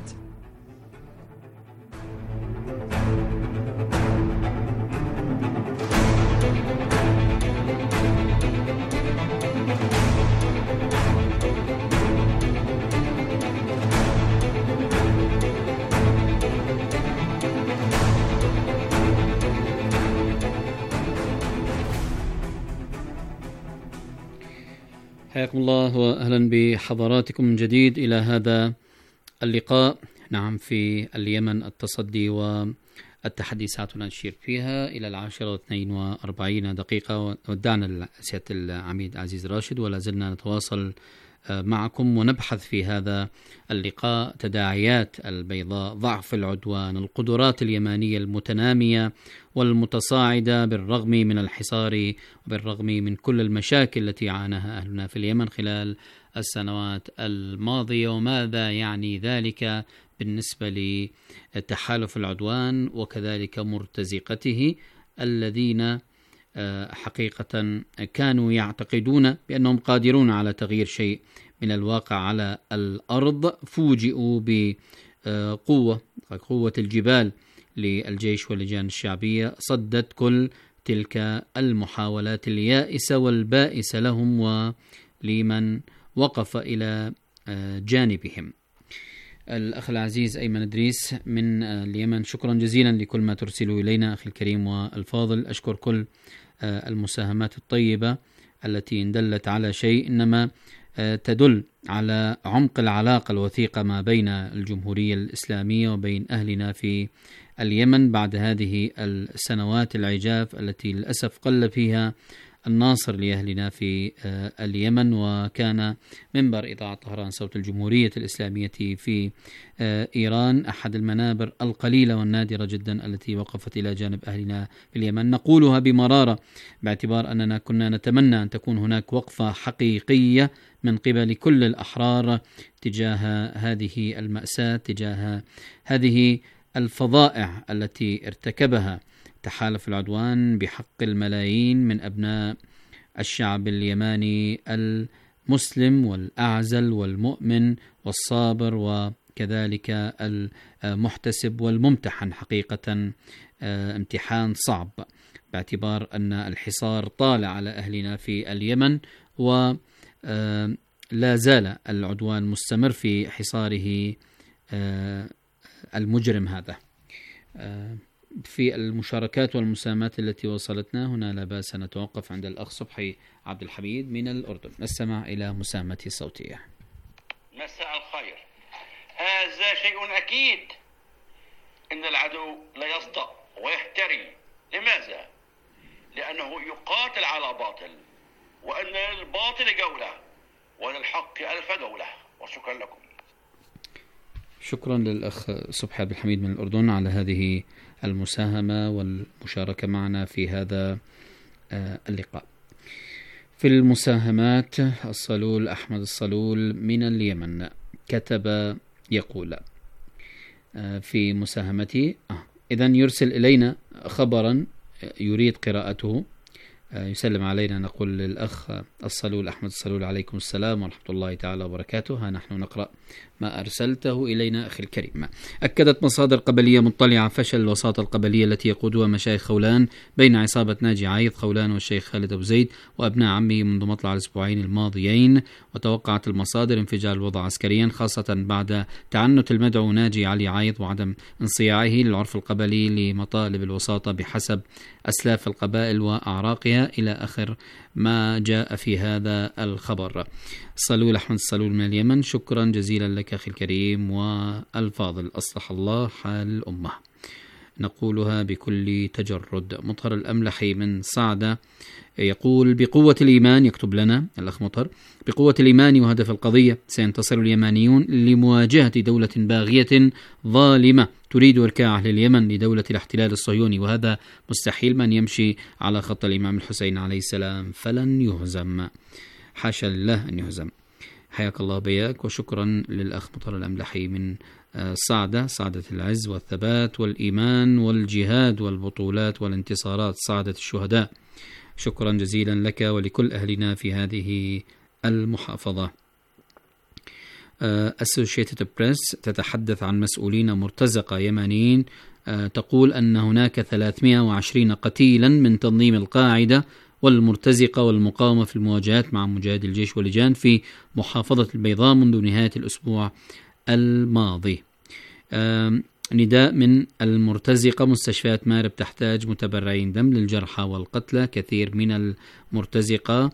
حياكم الله وأهلا بحضراتكم من جديد إلى هذا اللقاء. نعم، في اليمن التصدي والتحدي ساعتنا نشير فيها إلى العاشرة واثنين وأربعين دقيقة. ودعنا سيادة العميد عزيز راشد ولا زلنا نتواصل معكم ونبحث في هذا اللقاء تداعيات البيضاء، ضعف العدوان، القدرات اليمانية المتنامية والمتصاعدة بالرغم من الحصار وبالرغم من كل المشاكل التي عاناها أهلنا في اليمن خلال السنوات الماضية، وماذا يعني ذلك بالنسبة لتحالف العدوان وكذلك مرتزقته الذين حقيقة كانوا يعتقدون بأنهم قادرون على تغيير شيء من الواقع على الأرض، فوجئوا بقوة قوة الجبال للجيش واللجان الشعبية صدت كل تلك المحاولات اليائسة والبائسة لهم ولمن وقف إلى جانبهم. الأخ العزيز أيمن إدريس من اليمن، شكرا جزيلا لكل ما ترسلوا إلينا أخي الكريم والفاضل. أشكر كل المساهمات الطيبة التي إن دلت على شيء إنما تدل على عمق العلاقة الوثيقة ما بين الجمهورية الإسلامية وبين أهلنا في اليمن بعد هذه السنوات العجاف التي للأسف قل فيها الناصر لأهلنا في اليمن. وكان منبر إذاعة طهران صوت الجمهورية الإسلامية في إيران أحد المنابر القليلة والنادرة جدا التي وقفت إلى جانب أهلنا في اليمن. نقولها بمرارة باعتبار أننا كنا نتمنى أن تكون هناك وقفة حقيقية من قبل كل الأحرار تجاه هذه المأساة، تجاه هذه الفظائع التي ارتكبها تحالف العدوان بحق الملايين من أبناء الشعب اليماني المسلم والأعزل والمؤمن والصابر وكذلك المحتسب والممتحن. حقيقة امتحان صعب باعتبار أن الحصار طال على أهلنا في اليمن ولا زال العدوان مستمر في حصاره المجرم هذا. في المشاركات والمساهمات التي وصلتنا هنا لا بأس نتوقف عند الأخ صبحي عبد الحميد من الأردن. نستمع إلى مساهمته الصوتية. مساء الخير. هذا شيء أكيد إن العدو لا يصدق ويحتري. لماذا؟ لأنه يقاتل على باطل وأن للباطل جولة وللحق ألف جولة. وشكرا لكم. شكرا للأخ صبحي عبد الحميد من الأردن على هذه المساهمة والمشاركة معنا في هذا اللقاء. في المساهمات الصلول أحمد الصلول من اليمن كتب يقول في مساهمتي آه إذن يرسل إلينا خبرا يريد قراءته، يسلم علينا. نقول للأخ الصلول أحمد الصلول عليكم السلام ورحمة الله تعالى وبركاته، ها نحن نقرأ ما أرسلته إلينا أخي الكريم. أكدت مصادر قبلية مطلعة فشل الوساطة القبلية التي يقودها مشايخ خولان بين عصابة ناجي عايض خولان والشيخ خالد أبو زيد وأبناء عمه منذ مطلع الأسبوعين الماضيين، وتوقعت المصادر انفجار الوضع عسكريا، خاصة بعد تعنت المدعو ناجي علي عايض وعدم انصياعه للعرف القبلي لمطالب الوساطة بحسب أسلاف القبائل وأعراقها إلى آخر ما جاء في هذا الخبر. صلول أحمد الصلول من اليمن، شكرا جزيلا لك أخي الكريم والفاضل، أصلح الله حال الأمة، نقولها بكل تجرد. مطهر الأملحي من صعدة يقول بقوة الإيمان، يكتب لنا الأخ مطهر، بقوة الإيمان وهدف القضية سينتصر اليمانيون لمواجهة دولة باغية ظالمة تريد إركاع أهل اليمن لدولة الاحتلال الصهيوني، وهذا مستحيل. من يمشي على خط الإمام الحسين عليه السلام فلن يهزم، حاشا لله أن يهزم. حياك الله بياك، وشكرا للأخ مطهر الأملحي من صعدة، صعدة العز والثبات والإيمان والجهاد والبطولات والانتصارات، صعدة الشهداء. شكرا جزيلا لك ولكل أهلنا في هذه المحافظة. Associated Press تتحدث عن مسؤولين مرتزقة يمنيين، تقول أن هناك ثلاثمائة وعشرين قتيلا من تنظيم القاعدة والمرتزقة والمقاومة في المواجهات مع مجاهدي الجيش واللجان في محافظة البيضاء منذ نهاية الأسبوع الماضي. نداء من المرتزقة، مستشفيات مارب تحتاج متبرعين دم للجرحى والقتلى، كثير من المرتزقة.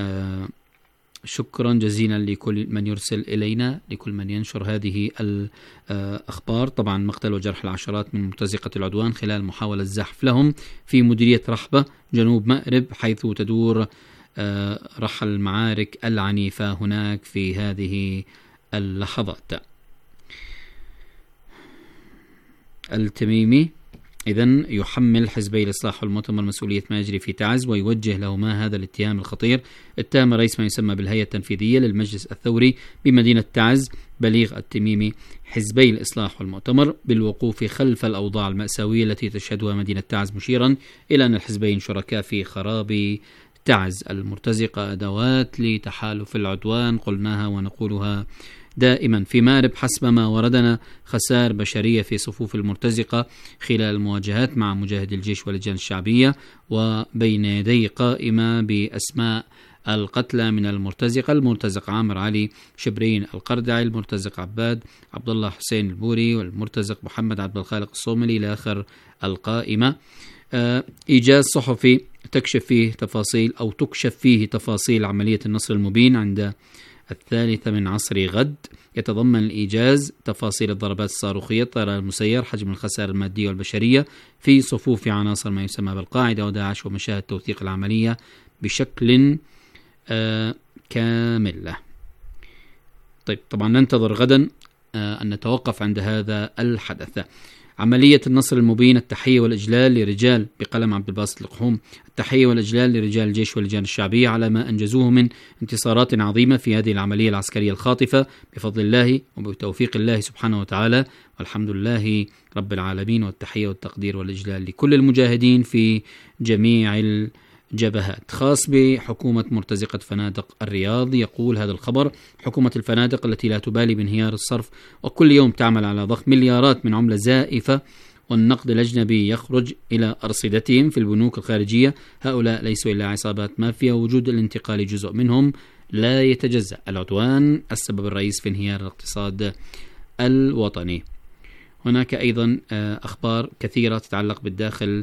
شكرا جزيلا لكل من يرسل إلينا، لكل من ينشر هذه الأخبار. طبعا مقتل وجرح العشرات من مرتزقة العدوان خلال محاولة زحف لهم في مديرية رحبة جنوب مأرب، حيث تدور رحل المعارك العنيفة هناك في هذه اللحظات. التميمي إذن يحمل حزبي الإصلاح والمؤتمر مسؤولية ما يجري في تعز ويوجه لهما هذا الاتهام الخطير. اتهم رئيس ما يسمى بالهيئة التنفيذية للمجلس الثوري بمدينة تعز بليغ التميمي حزبي الإصلاح والمؤتمر بالوقوف خلف الأوضاع المأساوية التي تشهدها مدينة تعز، مشيرا إلى أن الحزبين شركاء في خراب تعز. المرتزقة أدوات لتحالف العدوان، قلناها ونقولها دائما. في مارب حسب ما وردنا خسائر بشرية في صفوف المرتزقة خلال المواجهات مع مجاهدي الجيش واللجان الشعبية، وبين يدي قائمة بأسماء القتلى من المرتزقة: المرتزق عامر علي شبرين القردعي، المرتزق عباد عبد الله حسين البوري، والمرتزق محمد عبد الخالق الصوملي إلى آخر القائمة. إيجاز صحفي تكشف فيه تفاصيل أو تكشف فيه تفاصيل عملية النصر المبين عند الثالثة من عصر غد، يتضمن الإيجاز تفاصيل الضربات الصاروخية، الطيران المسير، حجم الخسائر المادية والبشرية في صفوف عناصر ما يسمى بالقاعدة وداعش، ومشاهد توثيق العملية بشكل آه كامل. طيب طبعا ننتظر غدا آه أن نتوقف عند هذا الحدث. عملية النصر المبين، التحية والإجلال لرجال بقلم عبد الباسط القحوم، التحية والإجلال لرجال الجيش واللجان الشعبية على ما أنجزوه من انتصارات عظيمة في هذه العملية العسكرية الخاطفة بفضل الله وبتوفيق الله سبحانه وتعالى، والحمد لله رب العالمين. والتحية والتقدير والإجلال لكل المجاهدين في جميع الجبهات. خاص بحكومة مرتزقة فنادق الرياض، يقول هذا الخبر: حكومة الفنادق التي لا تبالي بانهيار الصرف وكل يوم تعمل على ضخ مليارات من عملة زائفة والنقد الأجنبي يخرج إلى أرصدتهم في البنوك الخارجية، هؤلاء ليسوا إلا عصابات مافيا، وجود الانتقال جزء منهم لا يتجزأ. العدوان السبب الرئيس في انهيار الاقتصاد الوطني. هناك أيضا أخبار كثيرة تتعلق بالداخل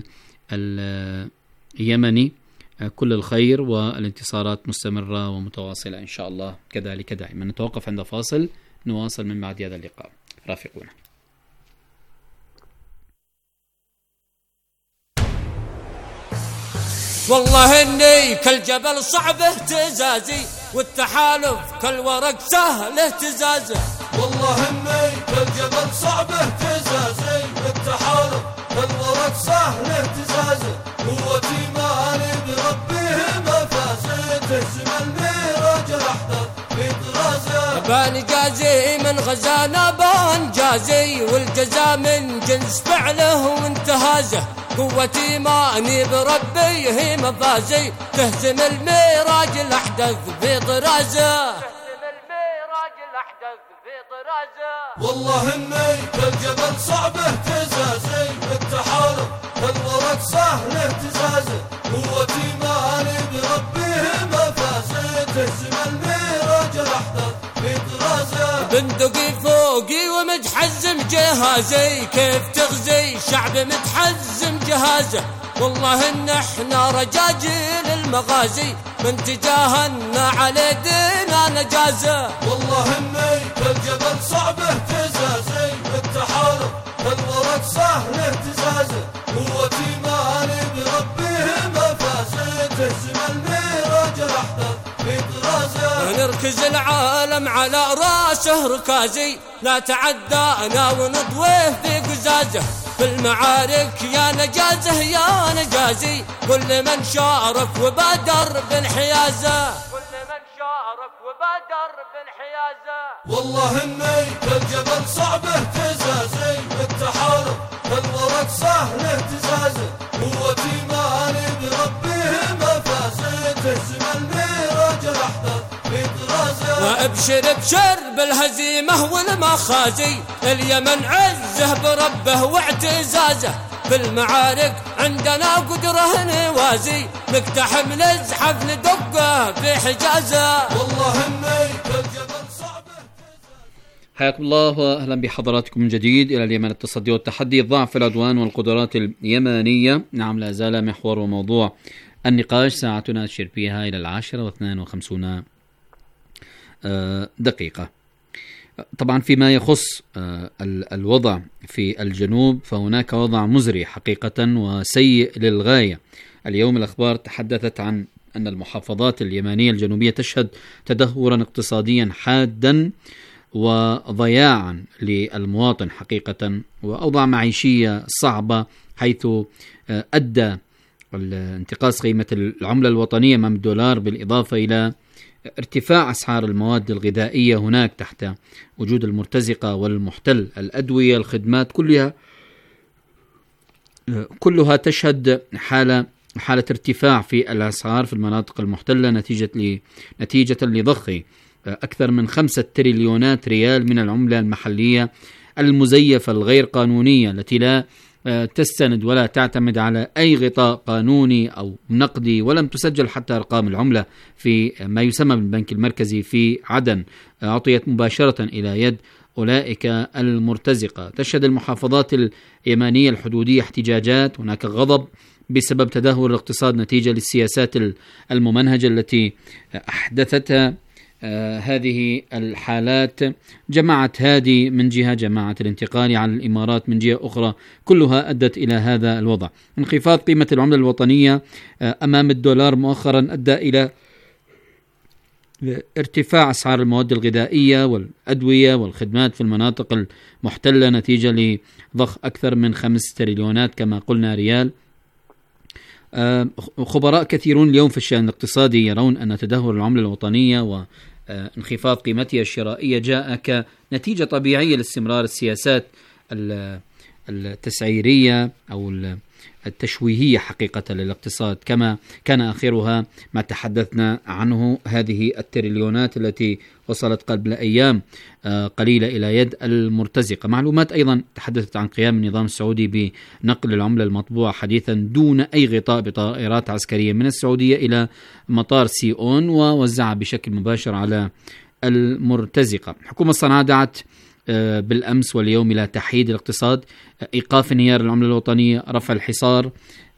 اليمني، كل الخير والانتصارات مستمرة ومتواصلة إن شاء الله كذلك دائما. نتوقف عند فاصل، نواصل من بعد هذا اللقاء، رافقونا. والله اني كالجبل صعب اهتزازي والتحالف كالورق سهل اهتزازه. والله اني كالجبل صعب اهتزازي والتحالف كالورق سهل اهتزازه. قوتي ماني بربيه مفازي تهزم الميراج الاحداث في طرازه. بان جازي من غزانا بان جازي والجزاء من جنس فعله وانتهازه. قوتي ماني بربي هي مفازي تهزم الميراج الاحدث في طرازه. والله اني كالجبل صعب اهتزازي والتحالف كالورق سهل اهتزازه. قوتي ماني بربيه مفازي تهزم الميراج الاحدث في طرازه. بندقي فوقي ومتحزم جهازي كيف تغزي شعب متحزم جهازه. والله ان احنا رجاجيل المغازي من تجاهلنا على دينا نجازه. والله اني كالجبل صعب اهتزازي والتحالف كالورق سهل اهتزازه. قوتي ماني بربيه مفازي تهزم الميراج الاحدث في طرازه. نركز العالم على راسه ركازي لا تعدانا ونضويه في قزازه. في المعارك يا نجازه يا نجازي كل من شارك وبادر بانحيازه. كل من شارك وبادر بانحيازه. والله اني كالجبل صعب اهتزازي والتحالف كالورق سهل اهتزازه. قوتي ماني بربيه مفازي تهزم الميراج الاحدث في طرازه. وابشر ابشر بالهزيمه والمخازي اليمن عزه بربه واعتزازه. في المعارك عندنا قدره نوازي نقتحم نزحف ندقه في حجازه. والله اني كالجبل صعب. حياكم الله واهلا بحضراتكم من جديد الى اليمن التصدي والتحدي ضعف العدوان والقدرات اليمانيه. نعم لا زال محور وموضوع النقاش ساعتنا تشير فيها الى العاشره واثنان وخمسون دقيقه. طبعا فيما يخص الوضع في الجنوب فهناك وضع مزري حقيقه وسيء للغايه. اليوم الاخبار تحدثت عن ان المحافظات اليمانيه الجنوبيه تشهد تدهورا اقتصاديا حادا وضياعا للمواطن حقيقة وأوضاع معيشية صعبة حيث أدى انتقاص قيمة العملة الوطنية أمام الدولار بالإضافة إلى ارتفاع أسعار المواد الغذائية هناك تحت وجود المرتزقة والمحتل. الأدوية الخدمات كلها كلها تشهد حالة حالة ارتفاع في الأسعار في المناطق المحتلة نتيجة نتيجة لضخ أكثر من خمسة تريليونات ريال من العملة المحلية المزيفة الغير قانونية التي لا تستند ولا تعتمد على أي غطاء قانوني أو نقدي ولم تسجل حتى أرقام العملة في ما يسمى بالبنك المركزي في عدن أعطيت مباشرة إلى يد أولئك المرتزقة. تشهد المحافظات اليمانية الحدودية احتجاجات. هناك غضب بسبب تدهور الاقتصاد نتيجة للسياسات الممنهجة التي أحدثتها آه هذه الحالات. جماعة هادي من جهة جماعة الانتقال على الإمارات من جهة أخرى كلها أدت إلى هذا الوضع. انخفاض قيمة العملة الوطنية آه أمام الدولار مؤخرا أدى إلى ارتفاع أسعار المواد الغذائية والأدوية والخدمات في المناطق المحتلة نتيجة لضخ أكثر من خمس تريليونات كما قلنا ريال. آه خبراء كثيرون اليوم في الشأن الاقتصادي يرون أن تدهور العملة الوطنية وانخفاض قيمتها الشرائية جاء كنتيجة طبيعية لاستمرار السياسات التسعيرية أو التشويهية حقيقة للاقتصاد كما كان آخرها ما تحدثنا عنه هذه التريليونات التي وصلت قبل أيام قليلة إلى يد المرتزقة. معلومات أيضا تحدثت عن قيام النظام السعودي بنقل العملة المطبوعة حديثا دون أي غطاء بطائرات عسكرية من السعودية إلى مطار سيئون ووزعها بشكل مباشر على المرتزقة. حكومة صنعاء دعت بالأمس واليوم إلى تحييد الاقتصاد، إيقاف انهيار العملة الوطنية، رفع الحصار،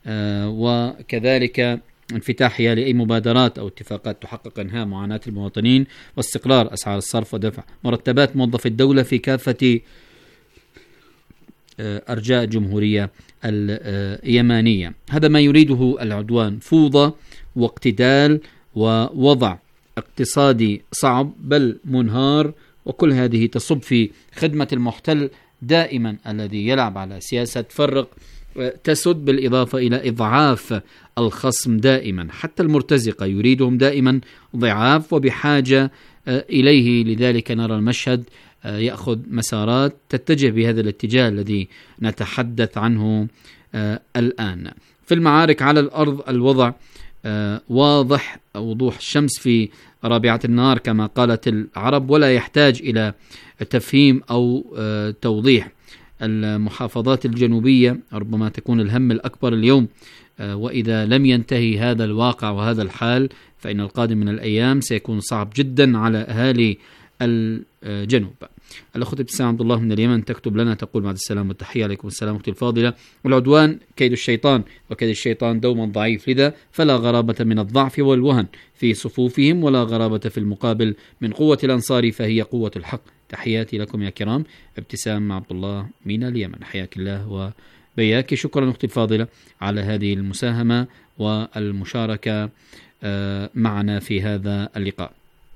وكذلك انفتاحها لأي مبادرات أو اتفاقات تحقق إنهاء معاناة المواطنين واستقرار أسعار الصرف ودفع مرتبات موظفي الدولة في كافة أرجاء الجمهورية اليمانية. هذا ما يريده العدوان، فوضى واقتتال ووضع اقتصادي صعب بل منهار، وكل هذه تصب في خدمة المحتل دائما الذي يلعب على سياسة فرق تسد، بالإضافة إلى إضعاف الخصم دائما. حتى المرتزقة يريدهم دائما ضعاف وبحاجة إليه، لذلك نرى المشهد يأخذ مسارات تتجه بهذا الاتجاه الذي نتحدث عنه الآن. في المعارك على الأرض الوضع واضح وضوح الشمس في رابعة النهار كما قالت العرب، ولا يحتاج إلى تفهيم أو توضيح. المحافظات الجنوبية ربما تكون الهم الأكبر اليوم، وإذا لم ينتهي هذا الواقع وهذا الحال فإن القادم من الأيام سيكون صعب جدا على أهالي الجنوب. الأخت ابتسام عبد الله من اليمن تكتب لنا تقول: بعد السلام والتحية. عليكم السلام أختي الفاضلة. والعدوان كيد الشيطان، وكيد الشيطان دوما ضعيف، لذا فلا غرابة من الضعف والوهن في صفوفهم، ولا غرابة في المقابل من قوة الأنصار فهي قوة الحق. تحياتي لكم يا كرام. ابتسام عبد الله من اليمن، حياك الله وبياك. شكرا أختي الفاضلة على هذه المساهمة والمشاركة معنا في هذا اللقاء.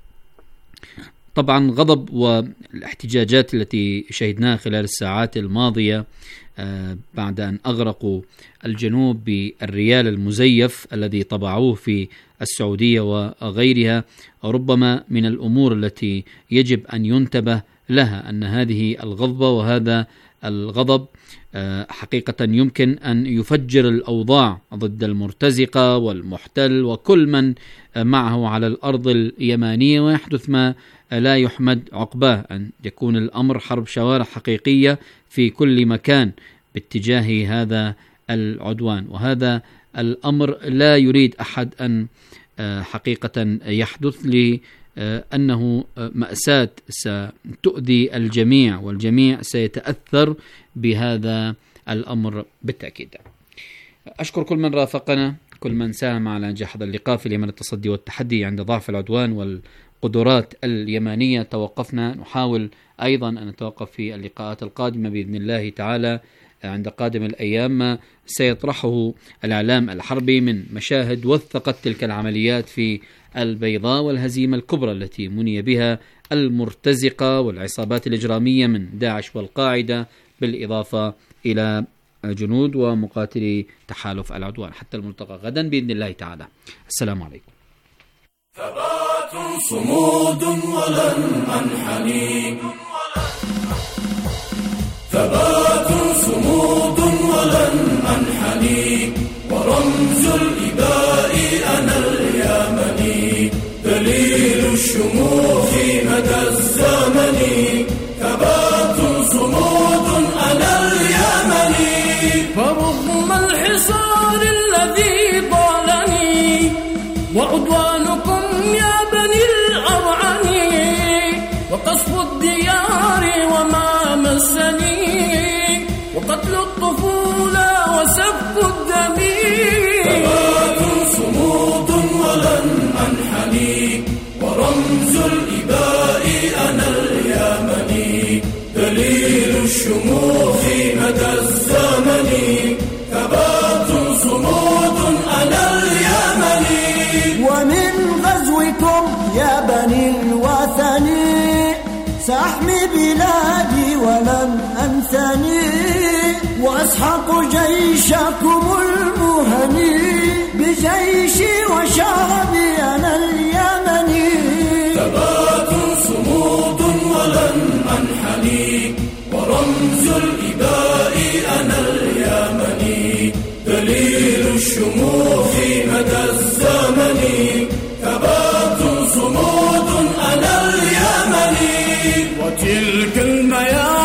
طبعا غضب والاحتجاجات التي شهدناها خلال الساعات الماضية بعد أن أغرقوا الجنوب بالريال المزيف الذي طبعوه في السعودية وغيرها، ربما من الأمور التي يجب أن ينتبه لها أن هذه الغضبة وهذا الغضب حقيقة يمكن أن يفجر الأوضاع ضد المرتزقة والمحتل وكل من معه على الأرض اليمانية، ويحدث ما لا يحمد عقباه، أن يكون الأمر حرب شوارع حقيقية في كل مكان باتجاه هذا العدوان. وهذا الأمر لا يريد أحد أن حقيقة يحدث، لأنه مأساة ستؤذي الجميع، والجميع سيتأثر بهذا الأمر بالتأكيد. أشكر كل من رافقنا، كل من ساهم على نجاح هذا اللقاء في اليمن التصدي والتحدي عند ضعف العدوان والقدرات اليمانية. توقفنا، نحاول أيضا أن نتوقف في اللقاءات القادمة بإذن الله تعالى عند قادم الأيام ما سيطرحه الإعلام الحربي من مشاهد وثقت تلك العمليات في البيضاء والهزيمة الكبرى التي مني بها المرتزقة والعصابات الإجرامية من داعش والقاعدة، بالإضافة إلى جنود ومقاتلي تحالف العدوان. حتى الملتقى غدا بإذن الله تعالى. السلام عليكم. ثبات صمود ولن أنحني، ثبات صمود ولن أنحني، ورمز الإباء أنا اليمني، دليل الشموخ مدى الزمن، ثبات صمود أنا اليمني. فرغم الحصار الذي طالني وعدوانكم يا بني الأرعن، وقصف الديار وما مسني، وقتل الطفولة وسفك الدم، ثبات صمود ولن أنحني، ورمز الإباء أنا اليمني، دليل الشموخ مدى الزمن، ثبات صمود أنا اليمني. ومن غزوكم يا بني الوثن سأحمي بلادي ولن أنثني، وأسحق جيشكم المهني، بجيشي وشعبي أنا اليمني. ثبات صمود ولن أنحني، ورمز الإباء أنا اليمني، دليل الشموخ مدى الزمن، ثبات صمود أنا اليمني. وتلك المياه